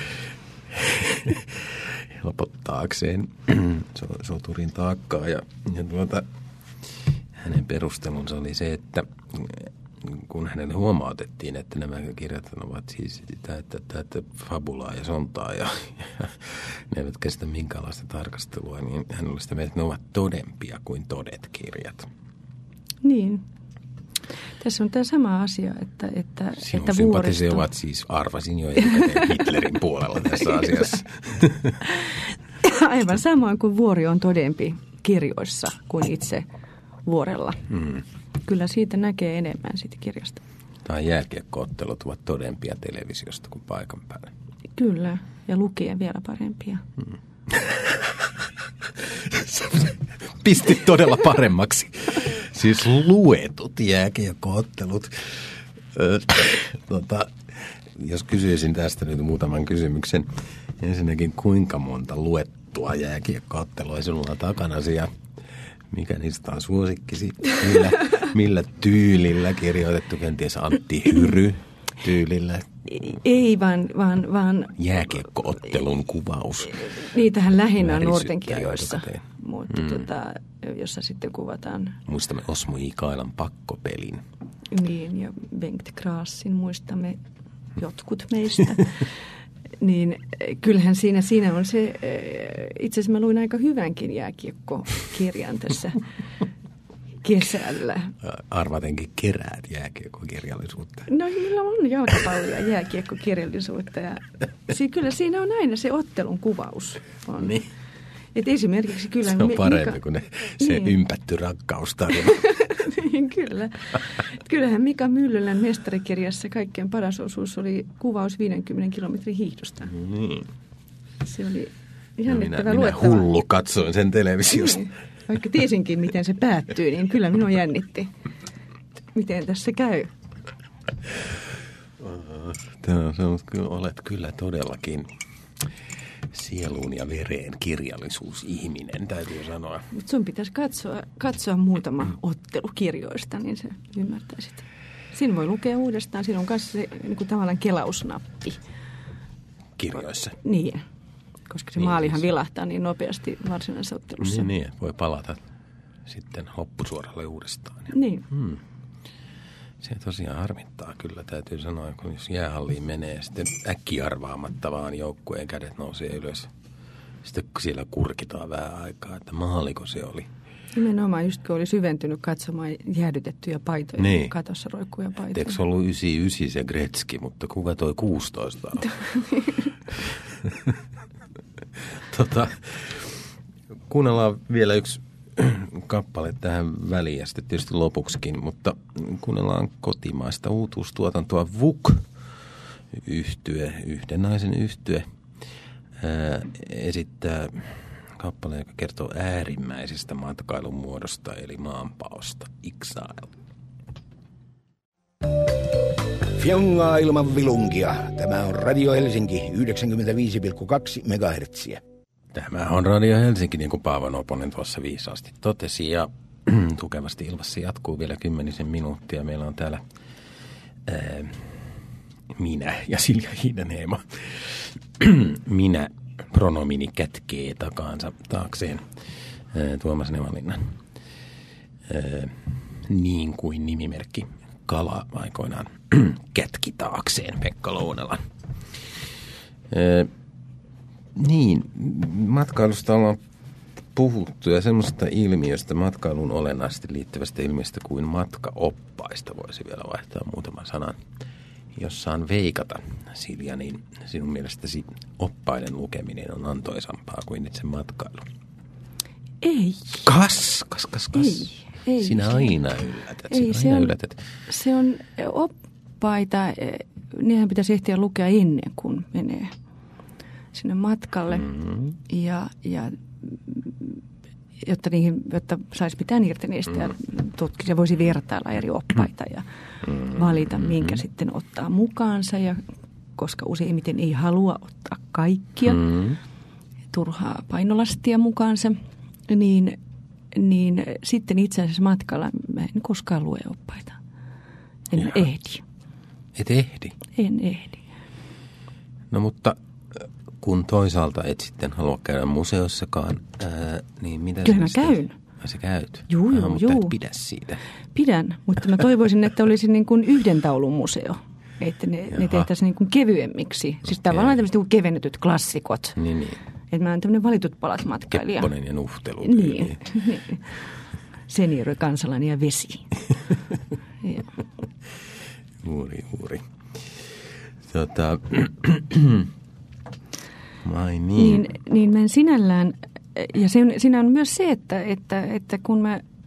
helpottaakseen soturin taakkaa. Ja hänen perustelunsa oli se, että kun hänelle huomautettiin, että nämä kirjat ovat siis täyttä fabulaa ja sontaa ja ne eivät kestä minkäänlaista tarkastelua, niin hän oli sitä mieltä, että ne ovat todempia kuin todet-kirjat. Niin. Tässä on tämä sama asia, että sinun sympatisi ovat siis, arvasin jo etukäteen Hitlerin puolella tässä asiassa. Aivan samoin kuin vuori on todempi kirjoissa kuin itse vuorella. Kyllä siitä näkee enemmän siitä kirjasta. Tai jääkiekko-ottelut ovat todempia televisiosta kuin paikan päällä. Kyllä, ja lukien vielä parempia. Pisti todella paremmaksi. Siis luetut jääkiekko-ottelut. Jos kysyisin tästä nyt muutaman kysymyksen. Ensinnäkin, kuinka monta luettua jääkiekko-ottelua sinulla on takanasi ja mikä niistä on suosikkisi? Millä tyylillä kirjoitettu? Kenties Antti Hyry tyylillä? Ei, vaan jääkiekko-ottelun kuvaus. Niitähän lähinnä nuorten kirjoissa, mutta jossa sitten kuvataan. Muistamme Osmo J. Kailan Pakkopelin. Niin, ja Bengt Graasin muistamme jotkut meistä. Niin kyllähän siinä on se, itse asiassa mä luin aika hyvänkin jääkiekkokirjan tässä kesällä. Arvatenkin keräät jääkiekkokirjallisuutta. No meillä on jalkapallo- ja jääkiekkokirjallisuutta ja kyllä siinä on aina se ottelun kuvaus. On. Niin. Et esimerkiksi kyllä se on parempi kuin se ympätty rakkaustarina. Niin, kyllä. Kyllähän Mika Myllylän mestarikirjassa kaikkein paras osuus oli kuvaus 50 kilometrin hiihdosta. Niin. Se oli jännittävä luettava. Minä hullu katsoin sen televisiosta. Niin. Vaikka tiesinkin, miten se päättyy, niin kyllä minua jännitti. Miten tässä käy? Olet kyllä todellakin sieluun ja vereen kirjallisuusihminen, täytyy sanoa. Mutta sun pitäisi katsoa muutama ottelu kirjoista, niin sä ymmärtäisit. Siinä voi lukea uudestaan. Siinä on myös se niin kuin tavallaan kelausnappi. Kirjoissa? Niin, koska se maalihan vilahtaa niin nopeasti varsinaisessa ottelussa. Niin, voi palata sitten hoppusuoralle uudestaan. Niin. Se tosiaan harmittaa kyllä, täytyy sanoa, kun jos jäähalliin menee ja sitten äkkiarvaamatta vaan joukkueen kädet nousee ylös. Sitten siellä kurkitaan vähän aikaa, että maaliko se oli. Nimenomaan just kun oli syventynyt katsomaan jäädytettyjä paitoja, niin katossa roikkuja paitoja. Eikö se ollut 99 se Gretzky, mutta kuka toi 16 on? kuunnellaan vielä yksi kappale tähän väliin ja sitten tietysti lopuksikin, mutta kuunnellaan kotimaista uutuustuotantoa VUK-yhtye, yhden naisen yhtye, esittää kappaleen, joka kertoo äärimmäisestä matkailun muodosta eli maanpaosta, Exile. Fjongaa ilman vilungia. Tämä on Radio Helsinki 95,2 MHz. Tämä on Radio Helsinki, niin kuin Paavo Noponen tuossa viisaasti totesi, ja tukevasti ilmassa jatkuu vielä 10 minuuttia. Meillä on täällä minä ja Silja Hiidenheimo. Minä pronomini kätkee taakseen Tuomas Nevalinnan, niin kuin nimimerkki Kala aikoinaan kätki taakseen Pekka Lounelan. Niin, matkailusta ollaan puhuttu ja semmoista ilmiöstä, matkailun olennaisesti liittyvästä ilmiöstä kuin matkaoppaista voisi vielä vaihtaa muutaman sanan. Jos saan veikata, Silja, niin sinun mielestäsi oppaiden lukeminen on antoisampaa kuin itse matkailu? Ei. Kas. Ei. Sinä aina yllätät. Se on oppaita, niinhän pitäisi ehtiä lukea ennen kuin menee sinne matkalle. Ja jotta saisi mitään irti niistä ja tutkisi ja voisi vertailla eri oppaita ja valita, minkä sitten ottaa mukaansa. Ja koska useimmiten ei halua ottaa kaikkia turhaa painolastia mukaansa, niin sitten itse asiassa matkalla mä en koskaan lue oppaita. En ehdi. Et ehdi? En ehdi. No mutta kun toisaalta et sitten halua käydä museossakaan, niin mitä kyllä mä käyn. Sä käyt? Juu. Mutta et pidä siitä. Pidän, mutta mä toivoisin, että olisi niin kuin yhden taulun museo. Että ne tehtäisiin niin kuin kevyemmiksi. Siis tavallaan tämmöiset niin kevennetyt klassikot. Niin. Että mä oon tämmöinen valitut palat matkailija. Kepponen ja nuhtelu. Niin. Seniori, kansalainen ja vesi. Juuri. Vai niin. Niin mä en sinällään, ja siinä on myös se, että kun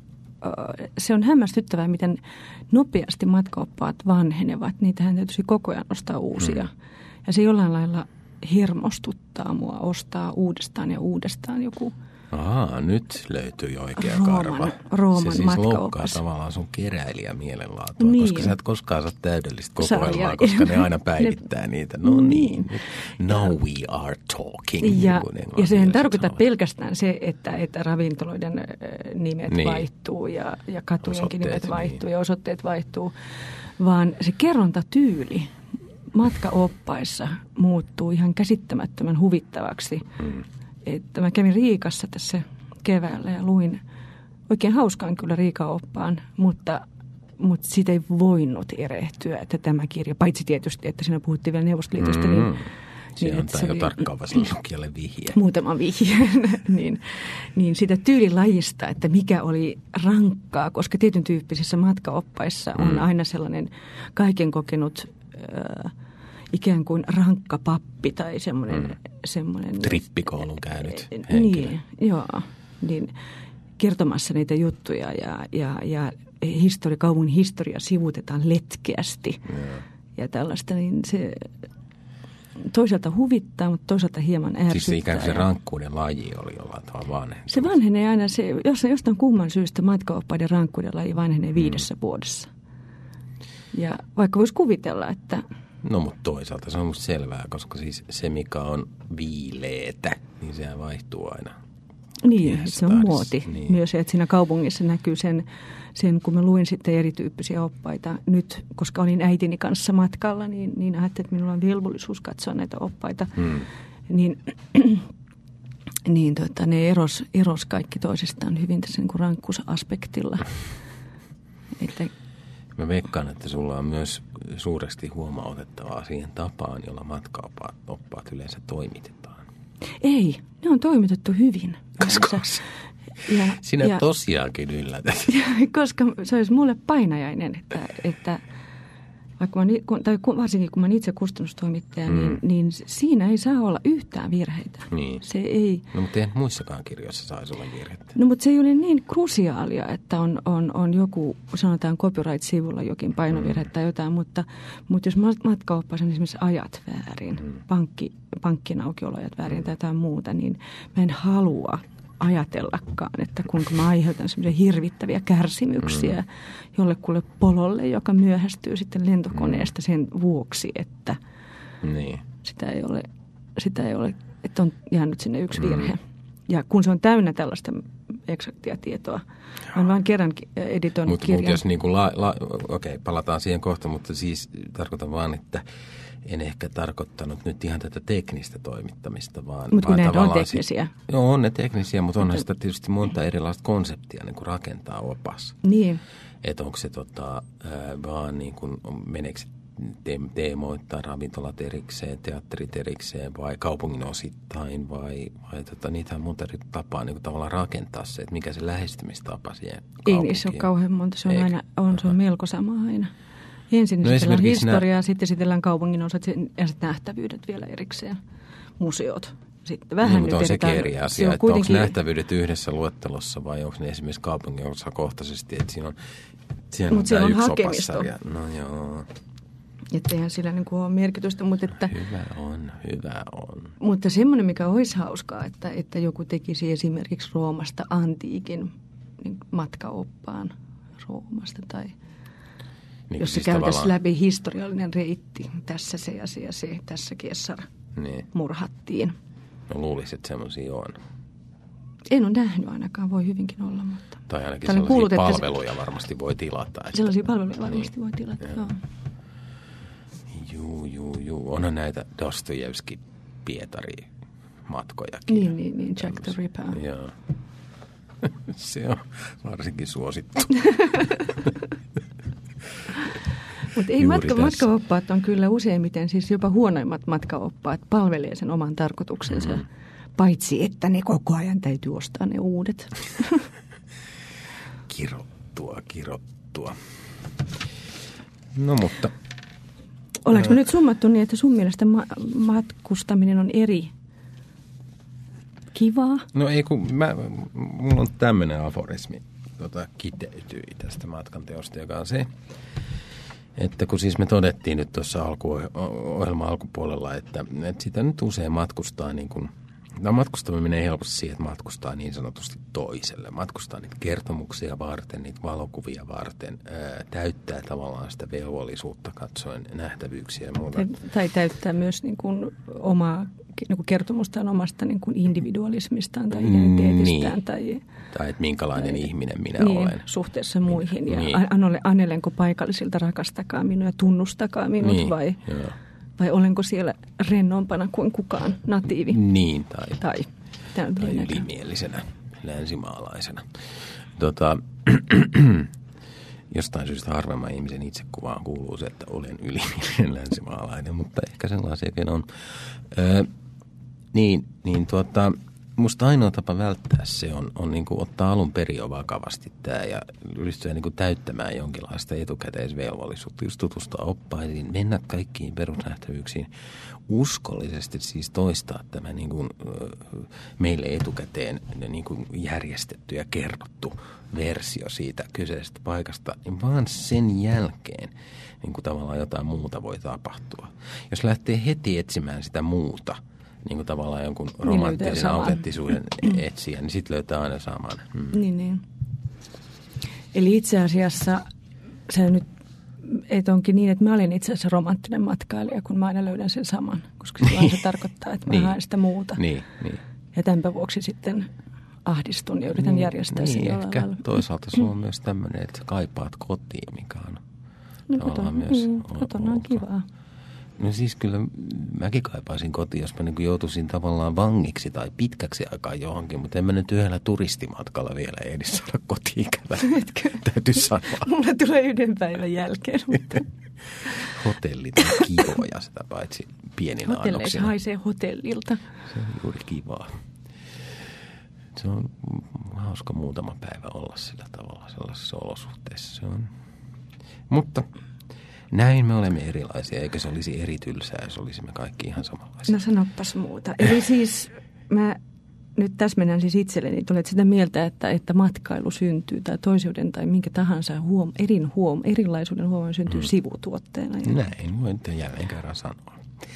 se on hämmästyttävää, miten nopeasti matkaoppaat vanhenevat. Niitähän täytyisi koko ajan ostaa uusia. Ja se jollain lailla hermostuttaa mua ostaa uudestaan ja uudestaan joku. Nyt löytyy oikea karva. Rooman se siis matkaopas. loukkaa tavallaan sun keräilijä mielenlaatua, niin. Koska sä et koskaan saa täydellistä kokoelmaa, koska ne aina päivittää niitä. No niin. Now we are talking. Ja sehän tarkoittaa pelkästään se, että ravintoloiden nimet vaihtuu ja katujenkin nimet vaihtuu ja osoitteet vaihtuu, vaan se kerrontatyyli matkaoppaissa muuttuu ihan käsittämättömän huvittavaksi. Että mä kävin Riikassa tässä keväällä ja luin oikein hauskaan kyllä Riika-oppaan, mutta siitä ei voinut erehtyä, että tämä kirja, paitsi tietysti, että siinä puhuttiin vielä Neuvostoliitosta, se antaa jo tarkkaavaiselle lukijalle vihje. Muutaman vihjeen, niin sitä tyylilajista, että mikä oli rankkaa, koska tietyn tyyppisissä matkaoppaissa on aina sellainen kaiken kokenut ikään kuin rankka pappi tai semmoinen trippikoulun käynyt henkilö. Niin kertomassa niitä juttuja ja kaupungin historia sivuutetaan letkeästi ja tällaista, niin se toisaalta huvittaa, mutta toisaalta hieman ärsyttää. Siis ikään kuin se rankkuuden laji oli jollain tavalla vanhentunut. Se vanhenee aina, jostain kumman syystä matkaoppaiden rankkuuden laji vanhenee 5 vuodessa. Ja vaikka voisi kuvitella, että no, mutta toisaalta se on musta selvää, koska siis se, mikä on viileetä, niin sehän vaihtuu aina. Niin, se on muoti. Niin. Myös, että siinä kaupungissa näkyy sen, kun mä luin sitten erityyppisiä oppaita nyt, koska olin äitini kanssa matkalla, niin ajattelin, että minulla on velvollisuus katsoa näitä oppaita. Ne eros kaikki toisistaan hyvin tässä niin kuin rankkuusaspektilla. Että mä veikkaan, että sulla on myös suuresti huomautettavaa siihen tapaan, jolla matkaoppaat yleensä toimitetaan. Ei, ne on toimitettu hyvin. Sinä tosiaankin yllätät. Koska se olisi mulle painajainen, että vaikka varsinkin kun mä itse kustannustoimittaja, niin siinä ei saa olla yhtään virheitä. Niin. Se ei... No, mutta ei muissakaan kirjoissa saisi olla virheitä. No, mutta se ei ole niin krusiaalia, että on joku, sanotaan copyright-sivulla jokin painovirhe tai jotain, mutta jos matkaoppaisen esimerkiksi ajat väärin, pankkien aukioloajat väärin tai jotain muuta, niin mä en halua ajatellakaan, että kuinka mä aiheutan semmoisia hirvittäviä kärsimyksiä jollekulle pololle, joka myöhästyy sitten lentokoneesta sen vuoksi, että sitä ei ole, että on jäänyt sinne yksi virhe. Ja kun se on täynnä tällaista eksaktia tietoa, olen vain kerran editoinut kirjan. Mutta jos niin kuin okei, palataan siihen kohta, mutta siis tarkoitan vaan, että en ehkä tarkoittanut nyt ihan tätä teknistä toimittamista, vaan... Mutta kun näitä on teknisiä. Joo, on ne teknisiä, mutta onhan sitä tietysti monta erilaista konseptia niin kuin rakentaa opas. Niin. Että onko se vaan niin kuin, meneekö teemoittaa ravintolat erikseen, teatterit erikseen vai kaupungin osittain vai niitähän monta eri tapaa niin kuin tavallaan rakentaa se, että mikä se lähestymistapa siihen kaupunkiin. Ei niissä ole kauhean monta, se on aina, se on melko sama aina. Ensin esitellään historiaa, sitten esitellään kaupungin osat ja sitten nähtävyydet vielä erikseen, museot. Sitten vähän mutta on sekin eri asia, että onko nähtävyydet yhdessä luettelossa vai onko ne esimerkiksi kaupungin osakohtaisesti, että siinä on tämä yksi opassarja. No joo. Että eihän sillä niin kuin ole merkitystä, mutta että... Hyvä on. Mutta semmoinen, mikä olisi hauskaa, että joku tekisi esimerkiksi Roomasta antiikin niin matkaoppaan Roomasta tai... Niin, jos se siis käytäisiin läpi historiallinen reitti, tässä se ja se ja se, tässä Caesar murhattiin. No luulisin, että semmoisia on. En ole nähnyt ainakaan, voi hyvinkin olla, mutta... Tai ainakin sellaisia palveluja varmasti voi tilata. Sellaisia palveluja varmasti voi tilata, joo. Juu. Onhan näitä Dostojevski-Pietari-matkojakin. Niin, Jack the Ripper. Joo. Se on varsinkin suosittu. Mutta ei matkaoppaat on kyllä useimmiten, siis jopa huonoimmat matkaoppaat palvelee sen oman tarkoituksensa, paitsi että ne koko ajan täytyy ostaa ne uudet. Kirottua. No mutta... Ollaanko me nyt summattu niin, että sun mielestä matkustaminen on eri kivaa? No ei, kun mulla on tämmöinen aforismi, kiteytyi tästä matkanteosta, joka on se, että kun siis me todettiin nyt tuossa ohjelman alkupuolella, että sitä nyt usein matkustaa niin kuin, matkustaminen menee helposti siihen, että matkustaa niin sanotusti toiselle. Matkustaa niitä kertomuksia varten, niitä valokuvia varten, täyttää tavallaan sitä velvollisuutta katsoen nähtävyyksiä ja muuta. Tai täyttää myös niin kuin omaa niin kuin kertomustaan omasta niin kuin individualismistaan tai identiteetistään. Tai että minkälainen ihminen minä olen. Suhteessa muihin. Ja annelenko paikallisilta rakastakaa minua ja tunnustakaa minut vai olenko siellä rennompana kuin kukaan natiivi? Niin, tai ylimielisenä länsimaalaisena. Jostain syystä harvemman ihmisen itsekuvaan kuuluu se, että olen ylimielinen länsimaalainen, mutta ehkä sellaisiakin on. Musta ainoa tapa välttää se on niin kuin ottaa alun perin jo vakavasti tämä ja ryhtyä niin kuin täyttämään jonkinlaista etukäteisvelvollisuutta. Just tutustua oppaisiin, mennä kaikkiin perusnähtävyyksiin, uskollisesti siis toistaa tämä niin kuin, meille etukäteen niin kuin järjestetty ja kerrottu versio siitä kyseisestä paikasta, niin vaan sen jälkeen niin kuin tavallaan jotain muuta voi tapahtua. Jos lähtee heti etsimään sitä muuta, niin kuin tavallaan jonkun romanttisen autenttisuuden etsiä, niin sitten löytää aina saman. Niin. Eli itse asiassa se nyt, että onkin niin, että mä olen itse asiassa romanttinen matkailija, kun mä aina löydän sen saman, koska silloin se tarkoittaa, että mä haen sitä muuta. Niin. Ja tämänpä vuoksi sitten ahdistun ja yritän järjestää sen jollain ehkä lailla. Toisaalta sulla on myös tämmöinen, että kaipaat kotiin, mikä on tavallaan myös kotona on kivaa. No siis kyllä mäkin kaipaisin kotiin, jos mä niin joutuisin tavallaan vangiksi tai pitkäksi aikaa johonkin, mutta en mä nyt yhdellä turistimatkalla vielä ehdi saada kotiin käydä. Täytyy sanoa. Mulla tulee yhden päivän jälkeen. Mutta... Hotellit on kivoja sitä paitsi pieninä annoksina. Hotelleissa haisee hotellilta. Se on juuri kivaa. Se on hauska muutama päivä olla sillä tavalla sellaisissa olosuhteissa. Se on. Mutta Näin me olemme erilaisia, eikö se olisi eri tylsää, jos olisimme kaikki ihan samanlaisia? No sanoppas muuta. Eli siis mä nyt täsmennän siis itselleni, että olet sitä mieltä, että matkailu syntyy tai toisuuden tai minkä tahansa erilaisuuden huomioon syntyy sivutuotteena. Näin, voin jälleen kerran sanoa.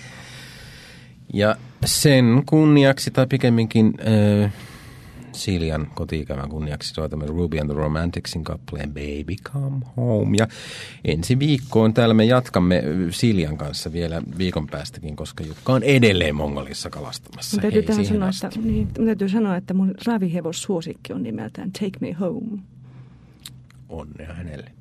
Ja sen kunniaksi tai pikemminkin Siljan koti-ikävän kunniaksi soitamme Ruby and the Romanticsin kappaleen Baby Come Home. Ja ensi viikkoon täällä me jatkamme Siljan kanssa vielä viikon päästäkin, koska Jukka on edelleen Mongolissa kalastamassa. Täytyy sanoa, että mun ravihevossuosikki on nimeltään Take Me Home. Onnea hänelle.